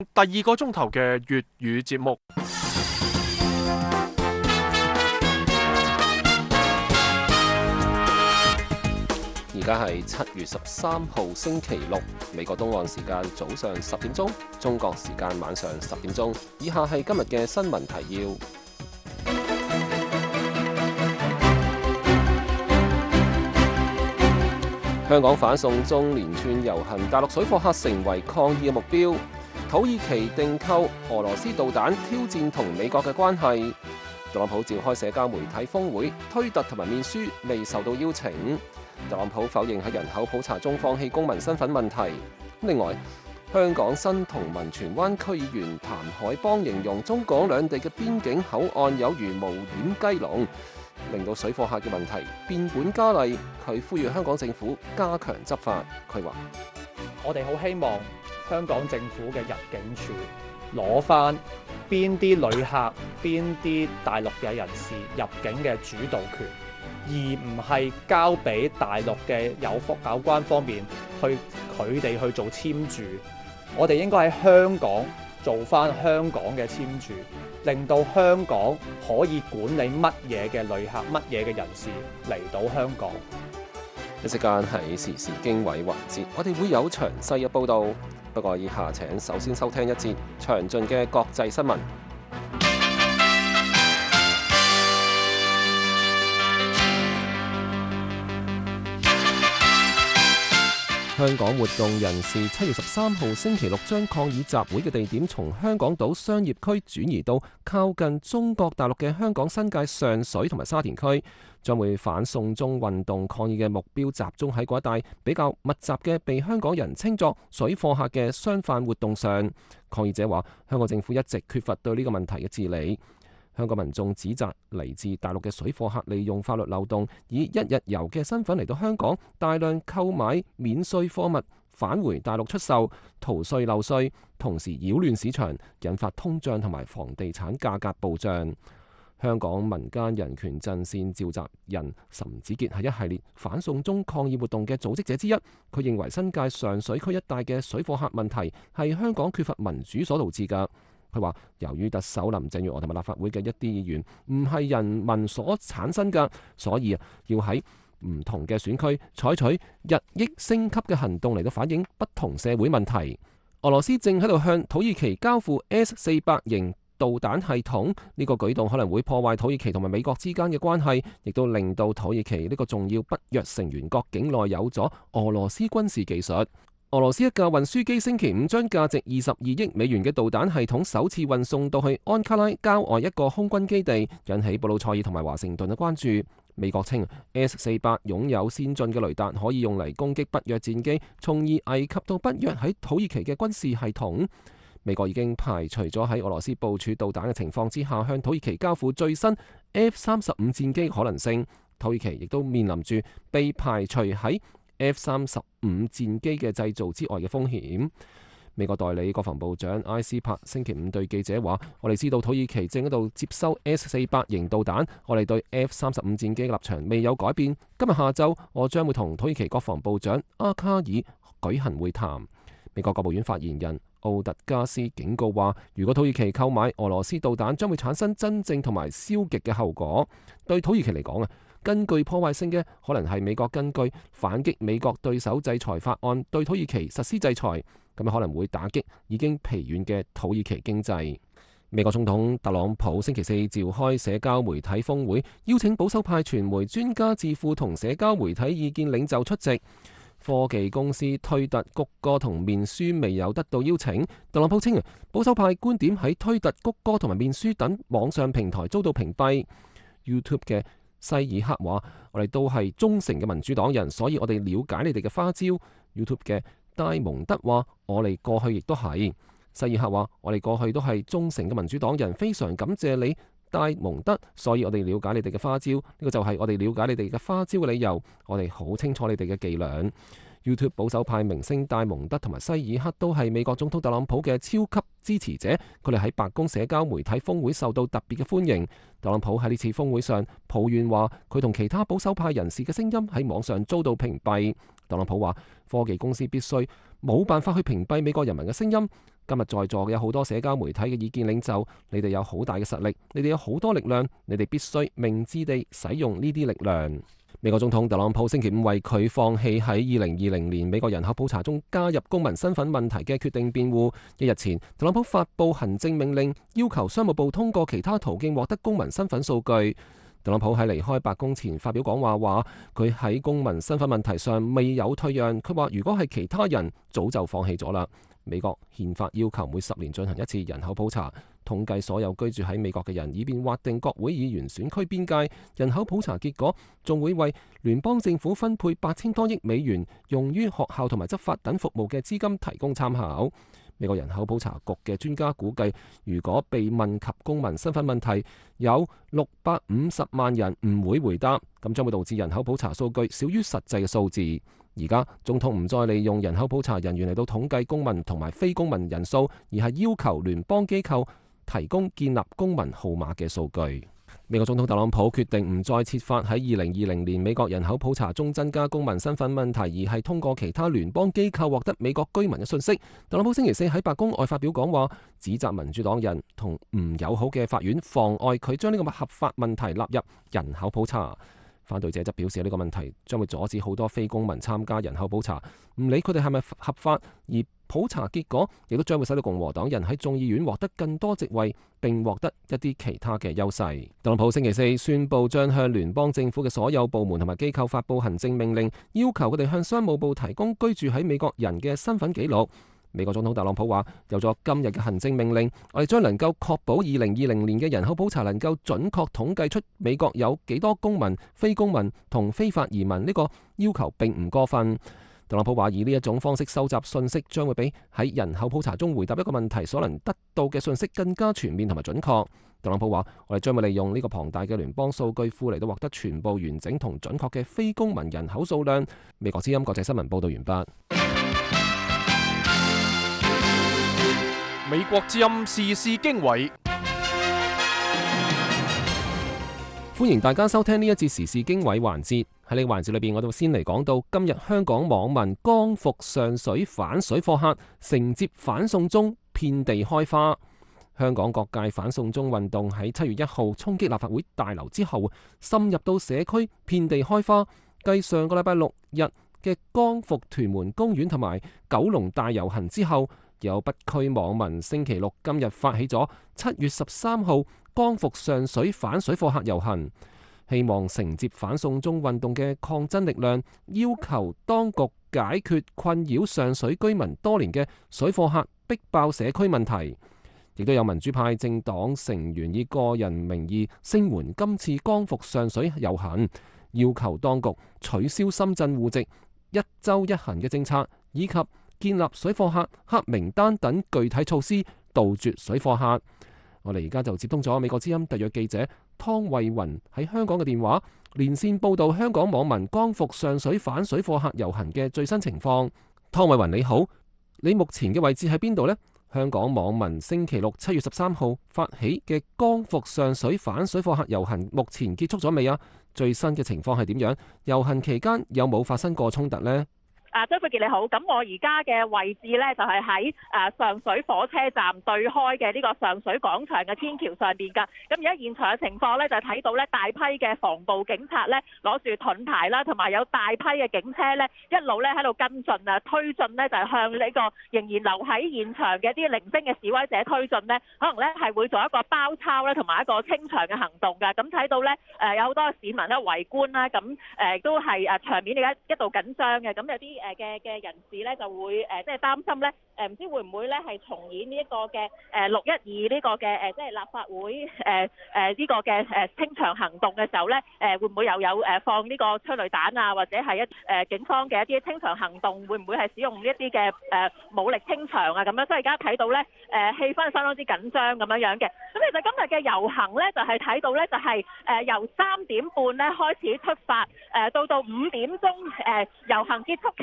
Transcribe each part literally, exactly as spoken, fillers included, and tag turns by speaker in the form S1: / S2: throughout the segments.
S1: 第二個鐘頭嘅粵語節目。
S2: 而家係七月十三號星期六，美國東岸時間早上十點鐘，中國時間晚上十點鐘。以下係今日嘅新聞提要。香港反送中連串遊行，大陸水貨客成為抗議嘅目標。土耳其訂購俄羅斯導彈，挑戰同美國嘅關係。特朗普召開社交媒體峰會，推特同埋面書未受到邀請。特朗普否認喺人口普查中放棄公民身份問題。另外，香港新同文荃灣區議員譚海邦形容中港兩地嘅邊境口岸有如無掩雞籠，令到水貨客嘅問題變本加厲。佢呼籲香港政府加強執法。佢話：
S3: 我哋好希望香港政府嘅入境處攞翻邊啲旅客、邊啲大陸嘅人士入境嘅主導權，而唔係交俾大陸嘅有福有關方面去佢哋去做簽注。我哋應該喺香港做翻香港嘅簽注，令到香港可以管理乜嘢嘅旅客、乜嘢嘅人士嚟到香港。
S2: 一時間係時事經緯環節，我哋會有詳細嘅報導。不過以下請首先收聽一節詳盡嘅國際新聞。香港活動人士七月十三號星期六將抗議集會嘅地點從香港島商業區轉移到靠近中國大陸嘅香港新界上水同埋沙田區，將會反送中運動抗議嘅目標集中喺嗰一帶比較密集嘅被香港人稱作水貨客嘅商販活動上。抗議者話，香港政府一直缺乏對呢個問題嘅治理。香港民眾指責嚟自大陸嘅水貨客利用法律漏洞，以一日遊嘅身份嚟到香港，大量購買免稅貨物返回大陸出售，逃稅漏稅，同時擾亂市場，引發通脹同埋房地產價格暴漲。香港民間人權陣線召集人岑子傑係一系列反送中抗議活動嘅組織者之一，佢認為新界上水區一帶嘅水貨客問題係香港缺乏民主所導致㗎。佢話：由於特首林鄭月娥同埋立法會嘅一啲議員唔係人民所產生㗎，所以啊，要喺唔同嘅選區採取日益升級嘅行動嚟到反映不同社會問題。俄羅斯正喺度向土耳其交付 S 四百型導彈系統，呢個舉動可能會破壞土耳其同埋美國之間嘅關係，亦都令到土耳其呢個重要北約成員國境內有咗俄羅斯軍事技術。俄羅斯一架運輸機星期五將價值二十二億美元嘅導彈系統首次運送到去安卡拉郊外一個空軍基地，引起布魯塞爾同埋華盛頓嘅關注。美國稱 S 四百擁有先進嘅雷達，可以用嚟攻擊北約戰機，從而危及到北約喺土耳其嘅軍事系統。美國已經排除咗喺俄羅斯部署導彈嘅情況之下，向土耳其交付最新 F 三十五戰機可能性。土耳其亦都面臨住被排除喺F 三十五戰機嘅製造之外嘅風險。美國代理國防部長埃斯珀星期五對記者話：我哋知道土耳其正喺度接收 S 四百型導彈，我哋對 F 三十五戰機嘅立場未有改變。今日下晝我將會同土耳其國防部長阿卡爾舉行會談。美國國務院發言人奧特加斯警告話：如果土耳其購買俄羅斯導彈，將會產生真正同埋消極嘅後果。對土耳其嚟講啊，根據破壞性嘅可能係美國根據反擊美國對手制裁法案對土耳其實施制裁，咁可能會打擊已經疲軟嘅土耳其經濟。美國總統特朗普星期四召開社交媒體峰會，邀請保守派傳媒、專家、智庫同社交媒體意見領袖出席。科技公司推特、谷歌同面書未有得到邀請。特朗普稱啊，保守派觀點喺推特、谷歌同埋面書等網上平台遭到屏蔽。YouTube 嘅西爾克話：我哋都係忠誠嘅民主黨人，所以我哋了解你哋嘅花招。YouTube 嘅戴蒙德話：我哋過去亦都係。西爾克話：我哋過去都係忠誠嘅民主黨人，非常感謝你，戴蒙德。所以我哋了解你哋嘅花招，呢個就係我哋了解你哋嘅花招嘅理由。我哋好清楚你哋嘅伎倆。YouTube 保守派明星戴蒙德同埋西爾克都係美國總統特朗普嘅超級支持者，佢哋喺白宮社交媒體峰會受到特別嘅歡迎。特朗普喺呢次峰會上抱怨話，佢同其他保守派人士嘅聲音喺網上遭到屏蔽。特朗普話，科技公司必須冇辦法去屏蔽美國人民嘅聲音。今日在座嘅有好多社交媒體嘅意見領袖，你哋有好大嘅實力，你哋有好多力量，你哋必須明智地使用呢啲力量。美國總統特朗普星期五為佢放棄喺二零二零年美國人口普查中加入公民身份問題嘅決定辯護。一日前，特朗普發布行政命令，要求商務部通過其他途徑獲得公民身份數據。特朗普喺離開白宮前發表講話，話佢喺公民身份問題上未有退讓。佢話如果係其他人，早就放棄咗啦。美國憲法要求每十年進行一次人口普查，統計所有居住喺美國嘅人，以便劃定國會議員選區邊界。人口普查結果仲會為聯邦政府分配八千多億美元，用於學校同埋執法等服務嘅資金提供參考。美國人口普查局嘅專家估計，如果被問及公民身份問題，有六百五十萬人唔會回答，咁將會導致人口普查數據少於實際嘅數字。而家總統唔再利用人口普查人員嚟到統計公民同埋非公民人數，而係要求聯邦機構提供建立公民號碼嘅數據。美國總統特朗普決定唔再設法喺二零二零年美國人口普查中增加公民身份問題，而係通過其他聯邦機構獲得美國居民嘅信息。特朗普星期四喺白宮外發表講話，指責民主黨人同唔友好嘅法院妨礙佢將呢個合法問題納入人口普查。反對者則表示呢個問題將會阻止好多非公民參加人口普查，唔理佢哋係咪合法，而普查結果亦都將會使到共和黨人喺眾議院獲得更多席位，並獲得一啲其他嘅優勢。特朗普星期四宣布將向聯邦政府嘅所有部門同埋機構發布行政命令，要求佢哋向商務部提供居住喺美國人嘅身份記錄。美國總統特朗普話：有咗今日嘅行政命令，我哋將能夠確保二零二零年嘅人口普查能夠準確統計出美國有幾多公民、非公民同非法移民。呢個要求並唔過分。特朗普話：以呢一種方式收集信息，將會比喺人口普查中回答一個問題所能得到嘅信息更加全面同埋準確。特朗普話：我哋將會利用呢個龐大嘅聯邦數據庫嚟到獲得全部完整同準確嘅非公民人口數量。美國之音國際新聞報道完畢。
S1: 美國之音時事經緯，
S2: 歡迎大家收聽呢一節時事經緯環節。喺呢個環節裏邊，我哋先嚟講到今日香港網民光復上水反水貨客，承接反送中，遍地開花。香港各界反送中運動喺七月一號衝擊立法會大樓之後，深入到社區，遍地開花。繼上個禮拜六日嘅光復屯門公園同埋九龍大遊行之後，有北區網民星期六今日發起咗七月十三號光復上水反水貨客遊行，希望承接反送中運動嘅抗爭力量，要求當局解決困擾上水居民多年嘅水貨客逼爆社區問題。亦都有民主派政黨成員以個人名義聲援今次光復上水遊行，要求當局取消深圳戶籍一周一行嘅政策，以及建立水貨客黑名單等具體措施，杜絕水貨客。我哋而家就接通咗美國之音特約記者湯慧雲喺香港嘅電話，連線報道香港網民光復上水反水貨客遊行嘅最新情況。湯慧雲你好，你目前嘅位置喺邊度呢？香港網民星期六七月十三號發起嘅光復上水反水貨客遊行，目前結束咗未啊？最新嘅情況係點樣？遊行期間有冇發生過衝突呢？
S4: 啊，張佩傑你好，咁我而家嘅位置呢，就係喺誒上水火車站對開嘅呢個上水廣場嘅天橋上邊㗎。咁而家現場嘅情況呢，就睇到呢大批嘅防暴警察呢攞住盾牌啦，同埋有大批嘅警車呢一路呢喺度跟進啊，推進呢就係向呢個仍然留喺現場嘅一啲零星嘅示威者推進呢，可能呢係會做一個包抄呢同埋一個清場嘅行動㗎。咁睇到呢誒有好多市民呢圍觀啦，咁誒都係誒場面而家一度緊張嘅，咁有啲誒嘅嘅人士咧就會誒即係擔心咧誒唔知會唔會咧係重演呢一個嘅誒六一二呢個嘅誒即係立法會誒誒呢個嘅誒清場行動嘅時候咧誒會唔會又有誒放呢個催淚彈啊，或者係一誒警方嘅一啲清場行動會唔會係使用一啲嘅誒武力清場啊咁樣？所以而家睇到咧誒氣氛相當之緊張咁樣樣嘅。咁其實今日嘅遊行咧就係睇到咧就係誒由三點半咧開始出發誒到到五點鐘誒遊行結束期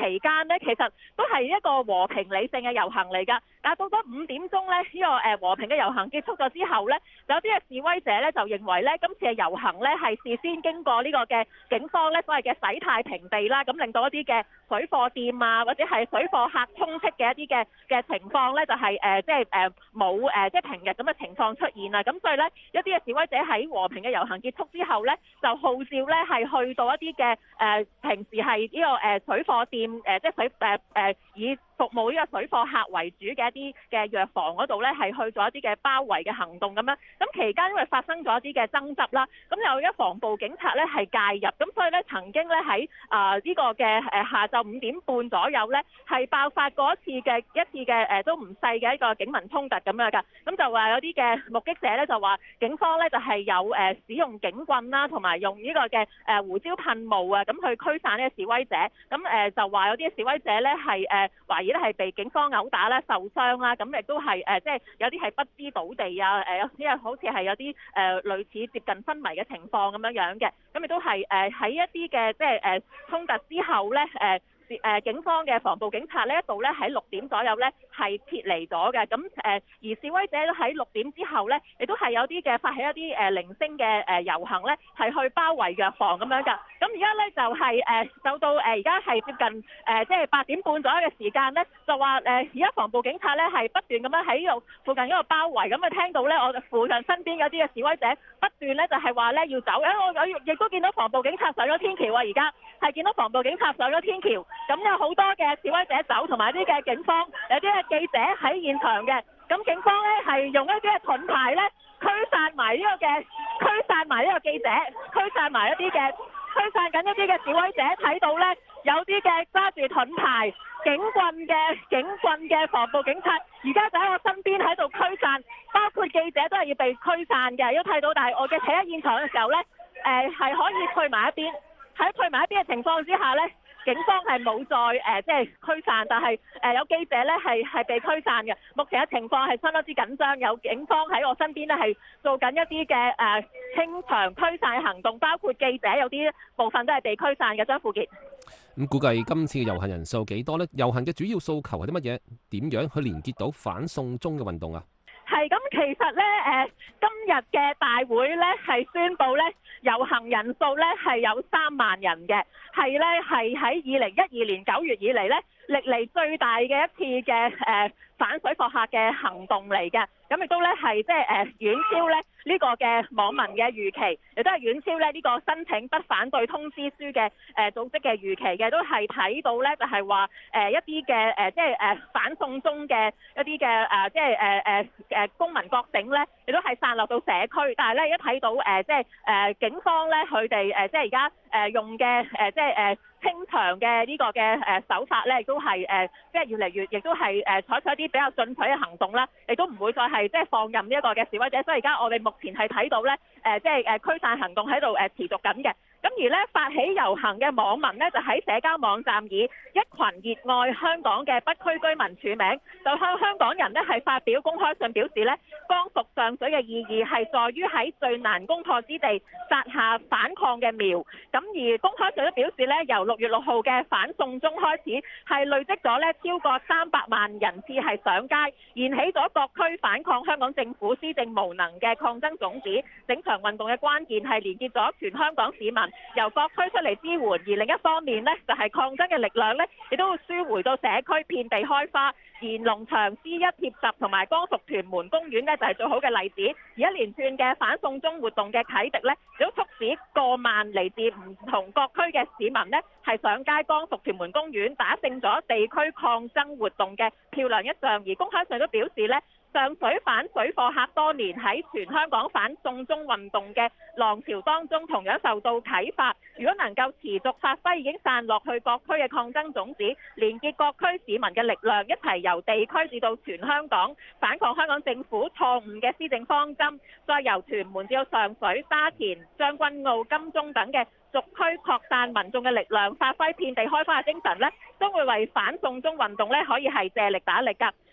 S4: 期間呢，其實都係一個和平理性嘅遊行嚟㗎。但係到咗五點鐘呢，呢個誒和平嘅遊行結束咗之後呢，有啲嘅示威者呢就認為呢，今次嘅遊行呢係事先經過呢個嘅警方呢所謂嘅洗太平地啦，咁令到一啲嘅水貨店啊或者係水貨客充斥嘅一啲嘅嘅情況呢，就係誒即係誒冇誒即係平日咁嘅情況出現啊。咁所以呢，一啲嘅示威者喺和平嘅遊行結束之後呢，就號召呢係去到一啲嘅誒平時係呢個誒水貨店誒即係水誒誒、呃、以服務呢個水貨客為主嘅一啲嘅藥房嗰度呢，係去咗一啲嘅包圍嘅行動咁樣。咁期間因為發生咗一啲嘅爭執啦，咁有一防暴警察呢係介入，咁所以呢曾經呢喺啊呢個嘅誒下晝五點半左右呢，係爆發過一次嘅一次嘅誒都唔細嘅一個警民衝突咁樣㗎。咁就話有啲嘅目擊者呢，就話警方呢就係有誒使用警棍啦，同埋用呢個嘅誒胡椒噴霧啊，咁去驅散呢個示威者。咁誒就話有啲示威者呢係誒懷疑咧係被警方毆打啦、受傷啦，咁亦都係誒即係有啲係不知倒地啊，誒有啲好似係有啲誒類似接近昏迷嘅情況咁樣樣嘅，咁亦都係誒喺一啲嘅即係誒衝突之後咧誒。誒警方嘅防暴警察呢一度咧喺六點左右咧係撤離咗嘅，咁誒而示威者喺六點之後咧，亦都係有啲嘅發起一啲誒零星嘅誒遊行咧，係去包圍藥房咁樣㗎。咁而家咧就係誒就到誒而家係接近誒即係八點半左右嘅時間咧，就話誒而家防暴警察咧係不斷咁樣喺呢度附近嗰度包圍，咁啊聽到咧我附近身邊有啲嘅示威者不斷咧就係話咧要走，因為我我亦都見到防暴警察上咗天橋啊，而家係見到防暴警察上咗天橋。咁有好多嘅示威者走，同埋啲嘅警方，有啲嘅記者喺現場嘅。咁警方咧係用一啲嘅盾牌咧驅散埋呢個嘅驅散埋呢個記者，驅散埋一啲嘅驅散緊一啲嘅示威者。睇到咧有啲嘅揸住盾牌、警棍嘅警棍嘅防暴警察，而家就喺我身邊喺度驅散，包括記者都係要被驅散嘅。如果睇到，但係我嘅企喺現場嘅時候咧，誒、呃、係可以退埋一邊。喺退埋一邊嘅情況之下咧，警方係冇再誒即係驅散，但係誒、呃、有記者咧係係被驅散嘅。目前嘅情況係相當之緊張，有警方喺我身邊咧係做緊一啲嘅誒清場驅散行動，包括記者有啲部分都係被驅散嘅。張富傑，
S2: 咁估計今次嘅遊行人數幾多呢？遊行嘅主要訴求係啲乜嘢？點樣去連結到反送中嘅運動啊？
S4: 係咁，其實咧誒、呃，今日嘅大會咧係宣布咧遊行人數咧係有三萬人嘅，係咧係喺二零一二年九月以嚟咧歷嚟最大嘅一次嘅誒、呃、反水貨客嘅行動嚟嘅。咁亦都咧係即係誒遠超咧呢個嘅網民嘅預期，亦都係遠超咧呢個申請不反對通知書嘅誒組織嘅預期嘅，都係睇到咧就係話誒一啲嘅誒即係誒反送中嘅一啲嘅誒即係誒誒誒公民覺醒咧，亦都係散落到社區，但係咧一睇到誒即係誒警方咧佢哋誒即係而家誒用嘅誒即係誒清場嘅呢個嘅誒手法咧，亦都係誒即係越嚟越，亦都係誒採取一啲比較進取嘅行動啦，亦都唔會再係即係放任呢一個嘅示威者，所以而家我哋目前係睇到咧誒即係誒驅散行動喺度誒持續緊嘅。咁而咧發起遊行嘅網民咧，就喺社交網站以一群熱愛香港嘅北區居民署名，就向香港人咧係發表公開信，表示咧光復上水嘅意義係在於喺最難攻破之地撒下反抗嘅苗。咁而公開信都表示咧，由六月六號嘅反送中開始，係累積咗咧超過三百萬人次係上街，燃起咗各區反抗香港政府施政無能嘅抗爭種子。整場運動嘅關鍵係連結咗全香港市民，由各區出嚟支援，而另一方面呢，就係、是、抗爭嘅力量呢，亦都會輸回到社區遍地開花。而農場 C 一貼十同埋光復屯門公園呢，就係、是、最好嘅例子。而一連串嘅反送中活動嘅啟迪呢，亦都促使過萬嚟自唔同各區嘅市民呢，係上街光復屯門公園，打勝咗地區抗爭活動嘅漂亮一仗。而公開上都表示呢，上水反水貨客多年喺全香港反送中運動嘅浪潮當中，同樣受到啟發。如果能夠持續發揮已經散落去各區嘅抗爭種子，連結各區市民嘅力量，一齊由地區至到全香港反抗香港政府錯誤嘅施政方針，再由屯門至到上水、沙田、將軍澳、金鐘等嘅逐區擴散民眾嘅力量，發揮遍地開花嘅精神呢，都會為反送中運動呢可以係借力打力㗎。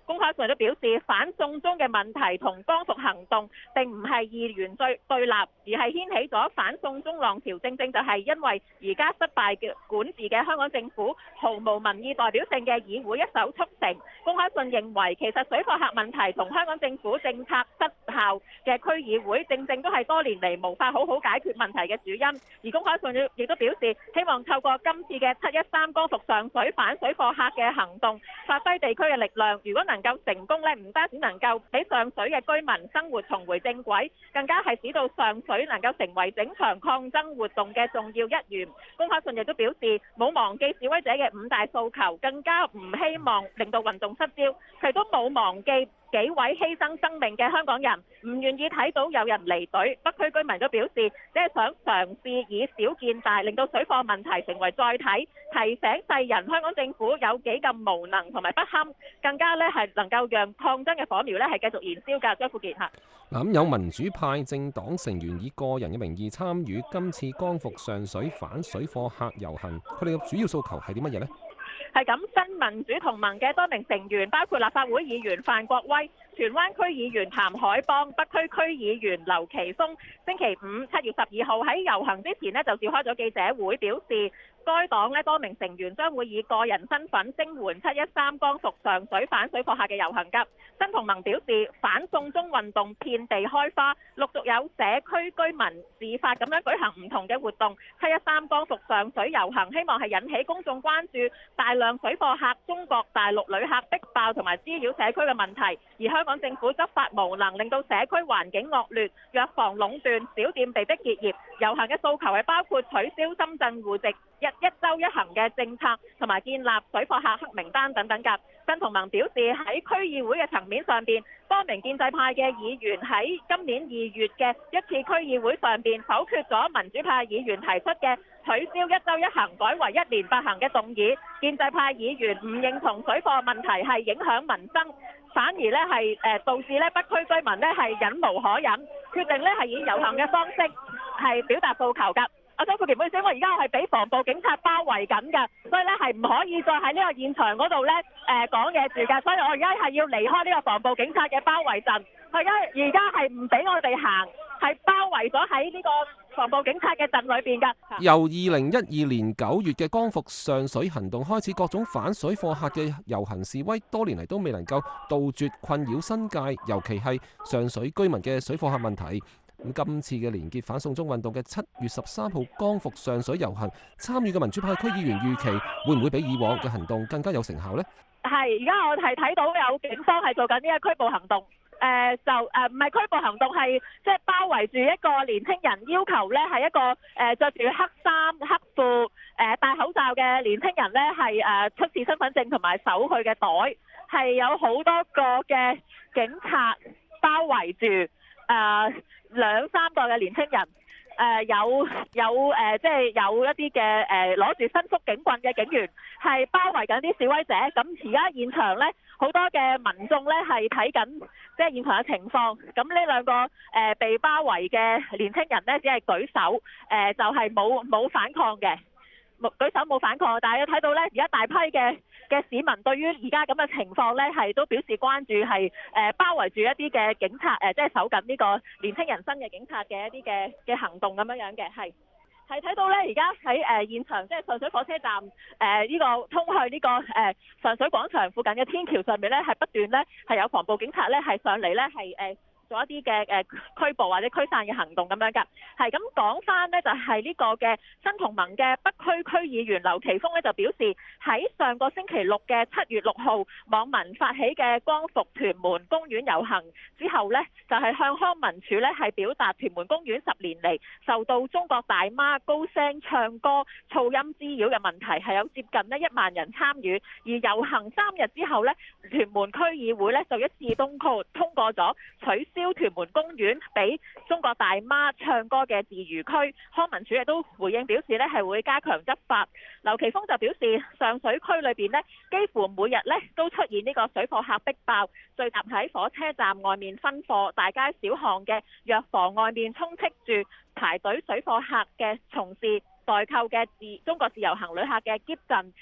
S4: 公開信都表示，反送中嘅問題同光復行動並唔係二元對對立，而係掀起咗反送中浪潮。正正就係因為而家失敗嘅管治嘅香港政府毫無民意代表性嘅議會一手促成。公開信認為，其實水貨客問題同香港政府政策失效嘅區議會，正正都係多年嚟無法好好解決問題嘅主因。而公開信亦都表示，希望透過今次嘅七一三光復上水反水貨客嘅行動，發揮地區嘅力量。如果能夠成功咧，唔單止能夠俾上水嘅居民生活重回正軌，更加係使到上水能夠成為整場抗爭活動嘅重要一員。公開信亦都表示，冇忘記示威者嘅五大訴求，更加唔希望令到運動失焦。佢都冇忘記幾位犧牲生命嘅香港人，唔願意睇到有人離隊。北區居民都表示，只係想嘗試以小見大，令到水貨問題成為載體，提醒世人香港政府有幾咁無能同埋不堪，更加咧係能夠讓抗爭嘅火苗咧係繼續燃燒㗎。張富傑嚇。
S2: 嗱，咁有民主派政黨成員以個人嘅名義參與今次光復上水反水貨客遊行，佢哋嘅主要訴求係啲乜嘢呢？
S4: 係咁，新民主同盟嘅多名成員，包括立法會議員范國威、荃灣區議員譚海邦、北區區議員劉奇峰，星期五七月十二號喺遊行之前呢，就召開咗記者會，表示該黨呢多名成員將會以個人身份聲援七一三光復上水反水貨客嘅遊行㗎。新同盟表示，反送中運動遍地開花，陸續有社區居民自發咁樣舉行唔同嘅活動。七一三光復上水遊行，希望係引起公眾關注大量水貨客、中國大陸旅客逼爆同埋滋擾社區嘅問題，而香港政府執法無能，令到社區環境惡劣，藥房壟斷，小店被逼結業。遊行嘅訴求係包括取消深圳戶籍一一週一行嘅政策，同埋建立水貨客黑名單等等㗎。新同盟表示，喺區議會嘅層面上邊，多名建制派嘅議員喺今年二月嘅一次區議會上邊否決咗民主派議員提出嘅取消一週一行改為一年八行嘅動議。建制派議員唔認同水貨問題係影響民生，反而咧係誒導致咧北區居民咧係忍無可忍，決定咧係以遊行嘅方式係表達訴求㗎。阿張富傑，唔好意思，我而家係俾防暴警察包圍緊㗎，所以咧係唔可以再喺呢個現場嗰度咧誒講嘢住㗎，所以我而家係要離開呢個防暴警察嘅包圍陣。佢而家而家係唔俾我哋行，係包圍咗喺呢個防暴警察嘅陣裏邊㗎。
S2: 由二零一二年九月嘅光復上水行動開始，各種反水貨客嘅遊行示威，多年嚟都未能夠杜絕困擾新界，尤其係上水居民嘅水貨客問題。咁今次嘅連結反送中運動嘅七月十三號光復上水遊行，參與嘅民主派區議員預期會唔會比以往嘅行動更加有成效呢？
S4: 係，而家我係睇到有警方係做緊呢個拘捕行動，誒、呃、就誒唔係拘捕行動，係即係包圍住一個年輕人，要求咧係一個誒著住黑衫黑褲誒、呃、戴口罩嘅年輕人咧係誒出示身份證同埋搜佢嘅袋，係有好多個嘅警察包圍住誒。呃兩三個嘅年輕人，誒、呃、有有誒，即係有一啲嘅誒攞住伸縮警棍嘅警員，係包圍緊啲示威者。咁而家現場咧，好多嘅民眾咧係睇緊即係現場嘅情況。咁呢兩個誒、呃、被包圍嘅年輕人咧，只係舉手，誒、呃、就係冇冇反抗嘅。舉手冇反抗，但係睇到咧，而家大批嘅嘅市民對於而家咁嘅情況咧，係都表示關注，係誒包圍住一啲嘅警察，誒即係守緊呢個年輕人新嘅警察嘅一啲嘅嘅行動咁樣樣嘅，係係睇到咧，而家喺誒現場即係上水火車站誒呢、呃這個通去呢、這個誒、呃、上水廣場附近嘅天橋上面咧，係不斷咧係有防暴警察咧係上嚟咧係誒。做一啲嘅誒拘捕或者驅散嘅行動咁樣㗎，係咁講翻呢，就係呢個嘅新同盟嘅北區區議員劉奇峰呢，就表示喺上個星期六嘅七月六號網民發起嘅光復屯門公園遊行之後呢，就係向康文署呢係表達屯門公園十年嚟受到中國大媽高聲唱歌噪音滋擾嘅問題，係有接近呢一萬人參與，而遊行三日之後呢，屯門區議會呢就一致通過通過咗取消屯門公園俾中國大媽唱歌嘅自娛區，康文署亦都回應表示呢係會加強執法。劉奇峰就表示，上水區裏邊呢幾乎每日呢都出現呢個水貨客逼爆，聚集喺火車站外面分貨、大街小巷嘅藥房外面充斥住排隊水貨客嘅從事代購嘅自中國自由行旅客嘅篋陣。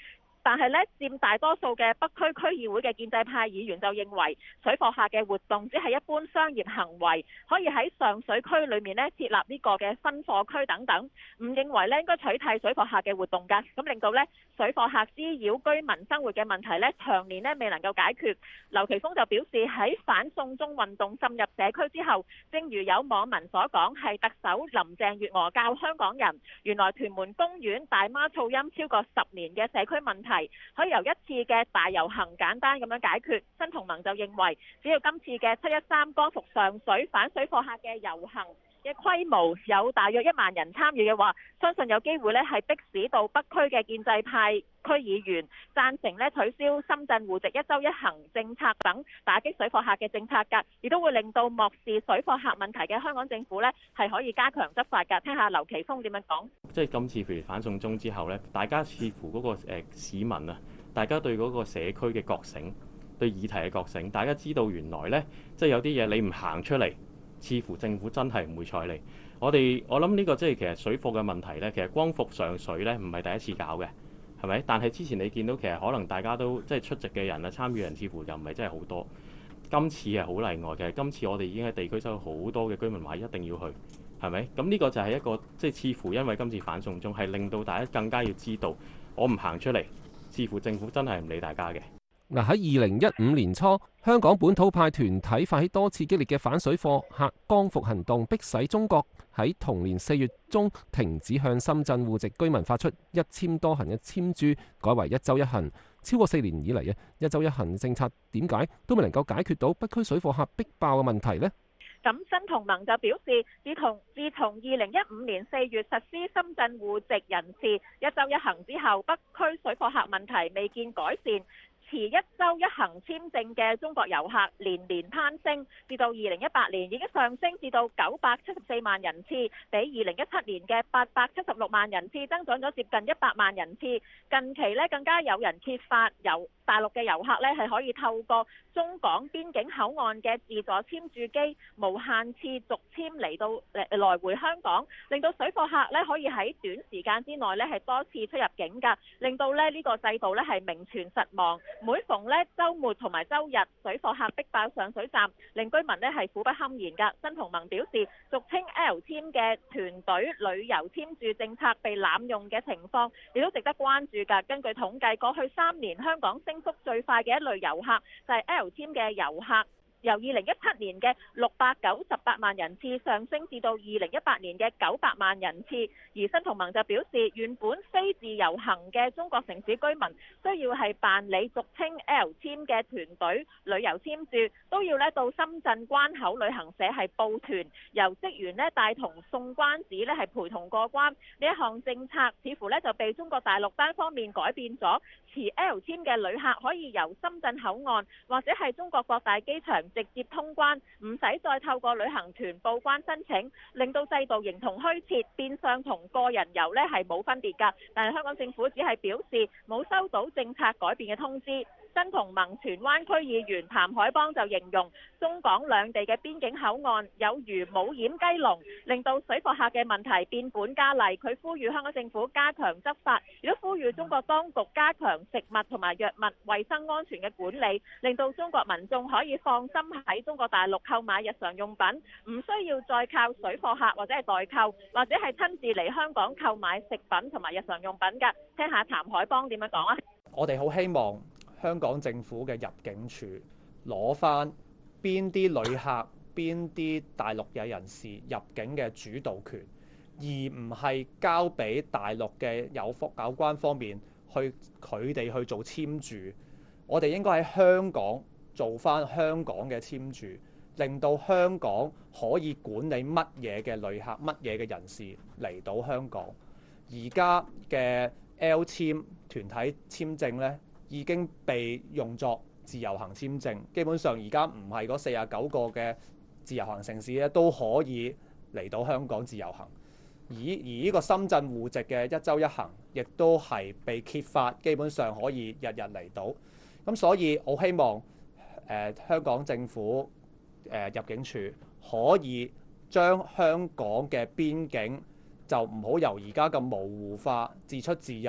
S4: 但係咧，佔大多數嘅北區區議會嘅建制派議員就認為，水貨客嘅活動只係一般商業行為，可以喺上水區裏面咧設立呢個嘅分貨區等等，唔認為咧應該取締水貨客嘅活動㗎，咁令到咧水貨客滋擾居民生活嘅問題咧長年咧未能夠解決。劉奇峰就表示喺反送中運動滲入社區之後，正如有網民所講，係特首林鄭月娥教香港人，原來屯門公園大媽噪音超過十年嘅社區問題可以由一次嘅大遊行簡單咁樣解決。新同盟就認為，只要今次嘅七一三光復上水反水貨客嘅遊行嘅規模有大約一萬人參與嘅話，相信有機會咧係迫使到北區嘅建制派區議員贊成咧取消深圳戶籍一周一行政策等打擊水貨客嘅政策㗎，亦都會令到漠視水貨客問題嘅香港政府咧係可以加強執法㗎。聽下劉奇峰點樣講。
S5: 即係今次譬如反送中之後咧，大家似乎嗰、那個、呃、市民啊，大家對嗰個社區嘅覺醒，對議題嘅覺醒，大家知道原來咧，即係有啲嘢你唔行出嚟，似乎政府真係唔會睬你。我哋我諗呢個即係其實水貨嘅問題咧，其實光復上水咧唔係第一次搞嘅，係咪？但係之前你見到其實可能大家都即係出席嘅人啊、參與人似乎又唔係真係好多。今次係好例外嘅，今次我哋已經喺地區收到好多嘅居民話一定要去，係咪？咁呢個就係一個即係似乎因為今次反送中係令到大家更加要知道，我唔行出嚟，似乎政府真係唔理大家嘅。
S2: 嗱，喺二零一五年初，香港本土派團體發起多次激烈嘅反水貨客光復行動，迫使中國喺同年四月中停止向深圳戶籍居民發出一簽多行嘅簽注，改為一周一行。超過四年以嚟啊，一周一行政策點解都未能夠解決到北區水貨客逼爆嘅問題呢？
S4: 咁新同盟就表示，自從自從二零一五年四月實施深圳戶籍人士一周一行之後，北區水貨客問題未見改善。持一周一行簽證嘅中國遊客年年攀升，至到二零一八年已經上升至到九百七十四萬人次，比二零一七年嘅八百七十六萬人次增長咗接近一百萬人次。近期呢，更加有人揭發由大陸嘅遊客呢係可以透過中港邊境口岸嘅自助簽注機無限次續簽嚟到來回香港，令到水貨客呢可以喺短時間之內呢係多次出入境㗎，令到呢呢個制度呢係名存實亡。每逢呢週末同埋週日，水貨客逼爆上水站，令居民呢係苦不堪言㗎。新同盟表示，俗稱 L 簽嘅團隊旅遊簽注政策被濫用嘅情況，亦都值得關注㗎。根據統計，過去三年香港升幅最快嘅一類遊客就係 L 簽嘅遊客。由二零一七年嘅六百九十八萬人次上升至到二零一八年嘅九百萬人次，而新同盟就表示，原本非自由行嘅中國城市居民需要係辦理俗稱 L 簽嘅團隊旅遊簽注，都要咧到深圳關口旅行社係報團，由職員咧帶同送關紙咧係陪同過關。呢一項政策似乎咧就被中國大陸單方面改變咗，持 L 簽嘅旅客可以由深圳口岸或者係中國各大機場直接通關，唔使再透過旅行團報關申請，令到制度形同虛設，變相同個人遊呢係冇分別㗎。但係香港政府只係表示冇收到政策改變嘅通知。新同盟荃灣區議員譚海邦就形容中港兩地嘅邊境口岸有如冇掩雞籠，令到水貨客嘅問題變本加厲。佢呼籲香港政府加強執法，亦都呼籲中國當局加強食物同埋藥物衛生安全嘅管理，令到中國民眾可以放心喺中國大陸購買日常用品，唔需要再靠水貨客或者係代購，或者係親自嚟香港購買食品同埋日常用品㗎。聽下譚海邦點樣講啊！
S3: 我哋好希望香港政府嘅入境處攞翻邊啲旅客、邊啲大陸嘅人士入境嘅主導權，而唔係交俾大陸嘅有福有關方面去佢哋去做簽注。我哋應該喺香港做翻香港嘅簽注，令到香港可以管理乜嘢嘅旅客、乜嘢嘅人士嚟到香港。而家嘅 L 簽團體簽證呢，已經被用作自由行簽證，基本上而家唔係嗰四十九個嘅自由行城市咧都可以嚟到香港自由行。而而呢個深圳戶籍嘅一周一行，亦都係被揭發，基本上可以日日嚟到。咁所以我希望誒、呃、香港政府誒、呃、入境處可以將香港嘅邊境就唔好由而家咁模糊化，自出自入，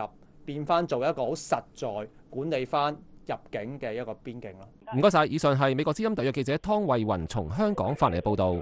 S3: 變翻做一個好實在管理翻入境嘅一個邊境咯。
S2: 唔該晒，以上係美國之音特約記者湯慧雲從香港發嚟嘅報導。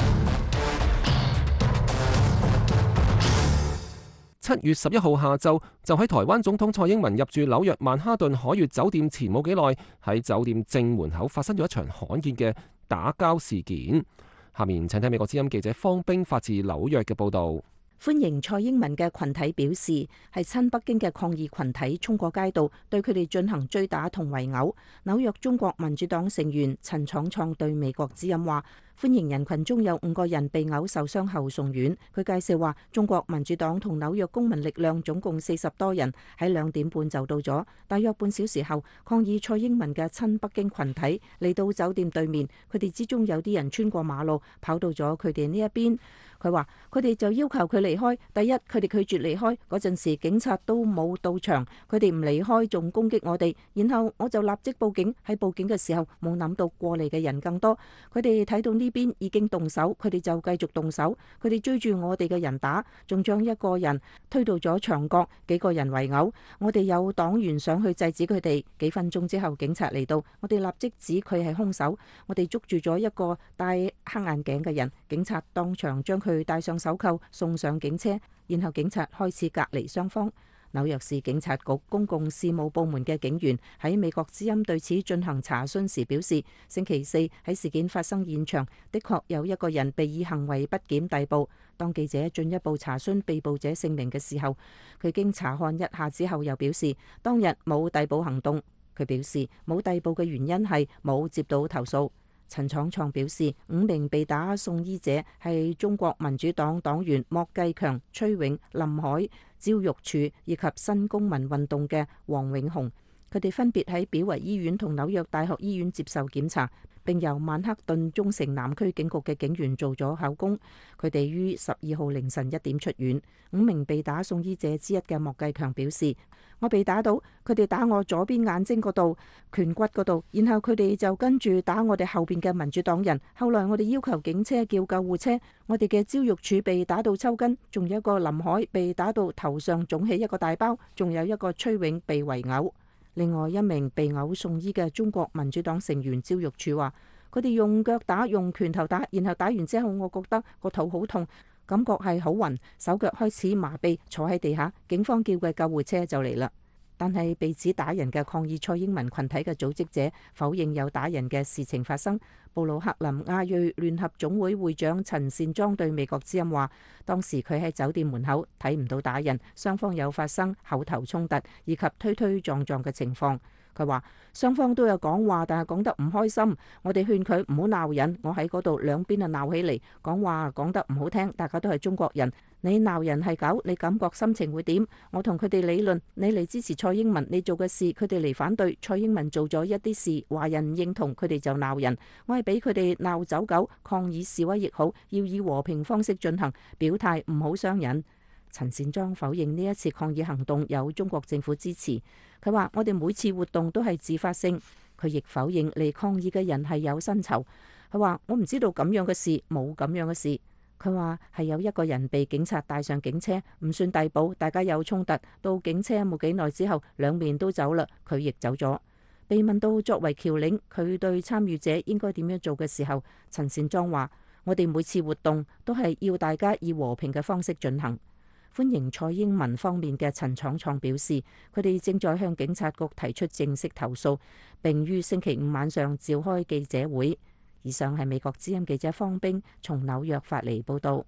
S2: 七月十一號下晝，就喺台灣總統蔡英文入住紐約曼哈頓海悅酒店前冇幾耐，喺酒店正門口發生咗一場罕見嘅打交事件。下面請聽美國之音記者方冰發自紐約嘅報導。
S6: 歡迎蔡英文嘅群體表示，係親北京嘅抗議群體衝過街道，對佢哋進行追打同圍毆。紐約中國民主黨成員陳闖闖對美國之音話，歡迎人群中有五個人被毆受傷後送院。佢介紹話，中國民主黨同紐約公民力量總共四十多人喺兩點半就到咗，大約半小時後，抗議蔡英文嘅親北京群體嚟到酒店對面，佢哋之中有啲人穿過馬路跑到咗佢哋呢一邊。佢話佢哋就要求佢離開，第一佢哋拒絕離開嗰陣時，警察都冇到場，佢哋唔離開仲攻擊我哋，然後我就立即報警。喺報警嘅時候冇諗到過嚟嘅人更多，佢哋睇到呢邊已經動手，佢哋就繼續動手，佢哋追住我哋嘅人打，仲將一個人推到咗牆角，幾個人圍毆，我哋有黨員上去制止佢哋。幾分鐘之後警察嚟到，我哋立即指佢係兇手，我哋捉住咗一個戴黑眼鏡嘅人，警察當場將佢佢戴上手銬送上警車，然後警察開始隔離雙方。紐約市警察局公共事務部門嘅警員喺美國之音對此進行查詢時表示，星期四喺事件發生現場的確有一個人被以行為不檢逮捕。當記者進一步查詢被捕者姓名嘅時候，佢經查看一下之後又表示當日冇逮捕行動。佢表示冇逮捕嘅原因係冇接到投訴。陳闖闖表示，五名被打送醫者係中國民主黨黨員莫繼強、崔永、林海、趙玉柱以及新公民運動嘅黃永雄。佢哋分別喺比維醫院同紐約大學醫院接受檢查，並由曼克頓中城南區警局嘅警員做咗口供。佢哋於十二號凌晨一點出院。五名被打送醫者之一嘅莫繼強表示，我被打到，佢哋打我左邊眼睛嗰度、顴骨嗰度，然後佢哋就跟住打我哋後邊嘅民主黨人。後來我哋要求警車叫救護車，我哋嘅焦玉柱被打到抽筋，仲有一個林海被打到頭上腫起一個大包，仲有一個崔永被圍毆。另外一名被毆送醫嘅中國民主黨成員焦玉柱話，佢哋用腳打、用拳頭打，然後打完之後我覺得個肚好痛，感覺係好暈，手腳開始麻痹，坐喺地下，警方叫嘅救護車就嚟啦。但係被指打人嘅抗議蔡英文群體嘅組織者否認有打人嘅事情發生。布魯克林亞裔聯合總會會長陳善莊對美國之音話，當時佢喺酒店門口睇唔到打人，雙方有發生口頭衝突以及推推撞撞嘅情況。佢話雙方都有講話，但係講得唔開心。我哋勸佢唔好鬧人，我喺嗰度兩邊啊鬧起嚟，講話講得唔好聽。大家都係中國人，你鬧人係狗，你感覺心情會點？我同佢哋理論，你嚟支持蔡英文，你做嘅事，佢哋嚟反對。蔡英文做咗一啲事，華人唔認同，佢哋就鬧人。我係俾佢哋鬧走狗，抗議示威亦好，要以和平方式進行，表態唔好傷人。陳善莊否認呢一次抗議行動有中國政府支持。佢話我哋每次活動都係自發性。佢亦否認嚟抗議嘅人係有薪酬。佢話我唔知道咁樣嘅事，冇咁樣嘅事。佢話係有一個人被警察帶上警車，唔算逮捕，大家有衝突，到警車冇幾耐之後，兩面都走啦，佢亦走咗。被問到作為僑領，佢對參與者應該點樣做嘅時候，陳善莊話我哋每次活動都係要大家以和平嘅方式進行。歡迎蔡英文方面嘅陳闖闖表示，佢哋正在向警察局提出正式投訴，並於星期五晚上召開記者會。以上係美國之音記者方冰從紐約發嚟報道。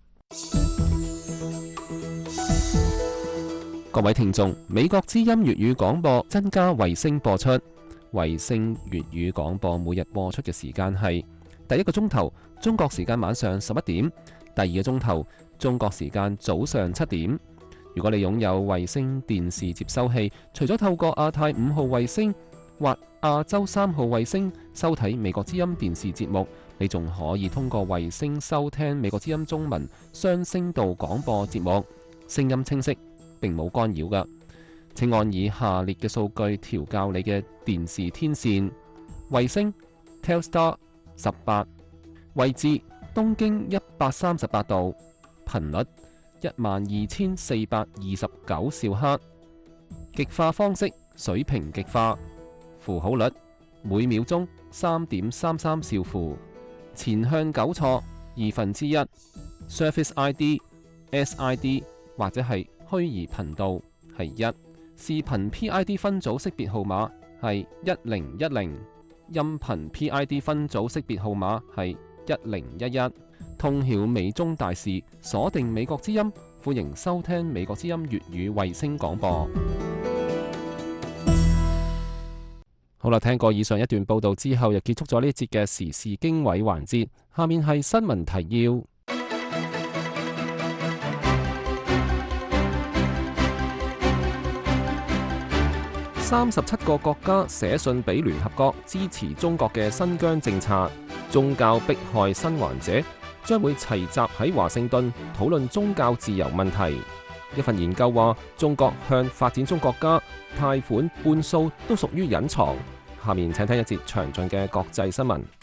S2: 各位聽眾，美國之音粵語廣播增加衛星播出，衛星粵語廣播每日播出嘅時間係第一個鐘頭中國時間晚上十一點，第二個鐘頭中國時間早上七點。如果你擁有衛星電視接收器，除咗透過亞太五號衛星或亞洲三號衛星收睇美國之音電視節目，你仲可以通過衛星收聽美國之音中文雙聲道廣播節目，聲音清晰，並冇干擾㗎。請按以下列嘅數據調校你嘅電視天線：衛星 Telstar 十八，位置東經一百三十八度，頻率一萬二千四百二十九兆赫， 極化方式水平極化，符號率每秒鐘三點三三兆符，前向糾錯二分之一，Surface I D、S I D 或者係虛擬頻道係一，視頻 P I D 分組識別號碼係一零一零，音頻 P I D 分組識別號碼係一零一一。通曉美中大事，鎖定美國之音，歡迎收聽美國之音粵語衛星廣播。好啦，聽過以上一段報道之後，又結束咗呢一節嘅時事經緯環節。下面係新聞提要。三十七個國家寫信俾聯合國，支持中國嘅新疆政策。宗教迫害生還者將會齊集喺華盛頓討論宗教自由問題。一份研究話，中國向發展中國家貸款半數都屬於隱藏。下面請聽一節詳盡嘅國際新聞。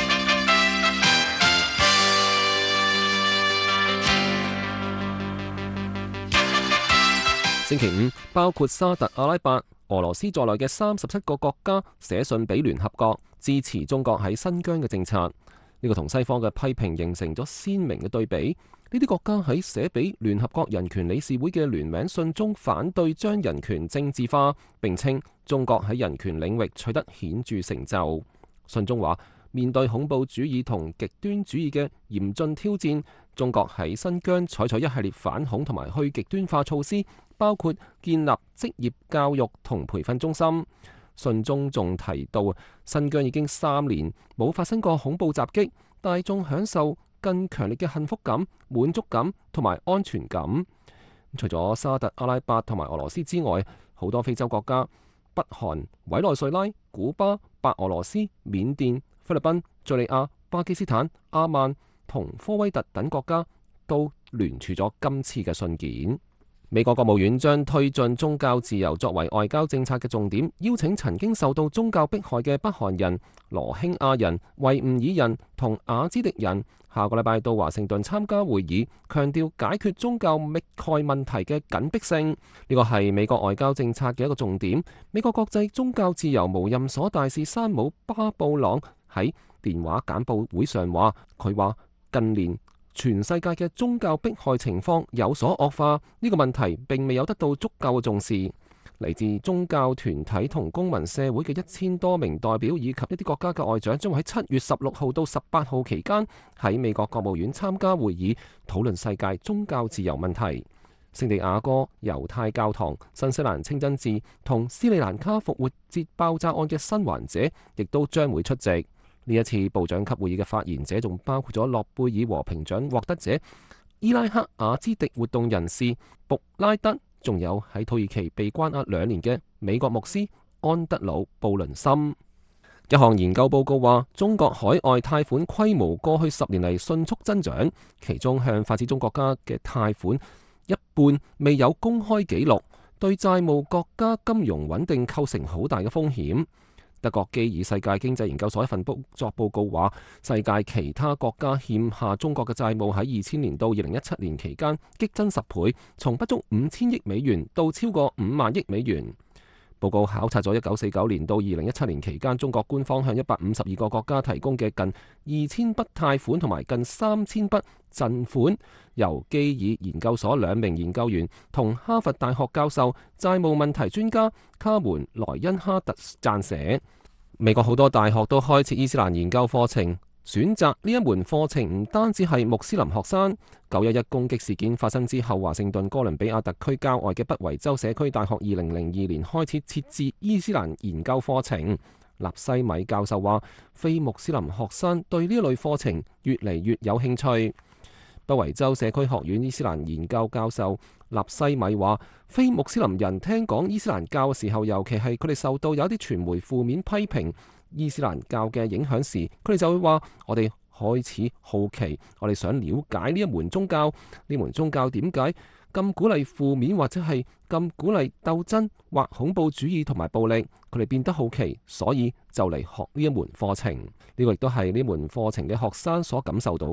S2: 星期五，包括沙特阿拉伯、俄羅斯在內嘅三十七個國家寫信俾聯合國，支持中國喺新疆嘅政策。呢個同西方嘅批評形成咗鮮明嘅對比。呢啲國家喺寫俾聯合國人權理事會嘅聯名信中反對將人權政治化，並稱中國喺人權領域取得顯著成就。信中話，面對恐怖主義同極端主義嘅嚴峻挑戰，中國喺新疆採取一系列反恐同埋去極端化措施，包括建立職業教育同培訓中心。信中仲提到，新疆已經三年冇發生過恐怖襲擊，大眾享受更強烈嘅幸福感、滿足感同埋安全感。除咗沙特阿拉伯同埋俄羅斯之外，好多非洲國家、北韓、委內瑞拉、古巴、白俄羅斯、緬甸、菲律賓、敘利亞、巴基斯坦、阿曼同科威特等國家都聯署咗今次嘅信件。美國國務院將推進宗教自由作為外交政策嘅重點，邀請曾經受到宗教迫害嘅北韓人、羅興亞人、維吾爾人同雅茲迪人下個禮拜到華盛頓參加會議，強調解決宗教迫害問題嘅緊迫性。呢個係美國外交政策嘅一個重點。美國國際宗教自由無任所大使山姆巴布朗喺電話簡報會上話，佢話近年全世界嘅宗教迫害情況有所惡化，呢個問題並未有得到足夠嘅重視。嚟自宗教團體同公民社會嘅一千多名代表以及一啲國家嘅外長，將會喺七月十六號到十八號期間喺美國國務院參加會議，討論世界宗教自由問題。聖地亞哥猶太教堂、新西蘭清真寺同斯里蘭卡復活節爆炸案嘅生還者亦都將會出席。呢一次部長級會議嘅發言者仲包括咗諾貝爾和平獎獲得者伊拉克雅茲迪活動人士布拉德，仲有喺土耳其被關押兩年嘅美國牧師安德魯布倫森。一項研究報告話，中國海外貸款規模過去十年嚟迅速增長，其中向發展中國家嘅貸款一半未有公開記錄，對債務國家金融穩定構成好大嘅風險。德國基爾世界經濟研究所一份工作報告話，世界其他國家欠下中國嘅債務喺二千年到二零一七年期間激增十倍，從不足五千億美元到超過五萬億美元。報告考察咗一九四九年到二零一七年期間，中國官方向一百五十二個國家提供嘅近二千筆貸款同埋近三千筆贈款，由基爾研究所兩名研究員同哈佛大學教授、債務問題專家卡門萊恩哈特撰寫。美國好多大學都開設伊斯蘭研究課程，選擇呢一門課程唔單止係穆斯林學生。九一一攻擊事件發生之後，華盛頓哥倫比亞特區郊外嘅北維州社區大學二零零二年開始設置伊斯蘭研究課程。納西米教授話，非穆斯林學生對呢類課程越嚟越有興趣。北維州社區學院伊斯蘭研究教授納西米話，非穆斯林人聽講伊斯蘭教嘅時候，尤其係佢哋受到有一啲傳媒負面批評伊斯蘭教嘅影響時，佢哋就會話，我哋開始好奇，我哋想了解呢一門宗教，呢門宗教點解咁鼓勵負面或者係咁鼓勵鬥爭或恐怖主義同埋暴力，佢哋變得好奇，所以就嚟學呢一門課程。呢個亦都係呢門課程嘅學生所感受到㗎。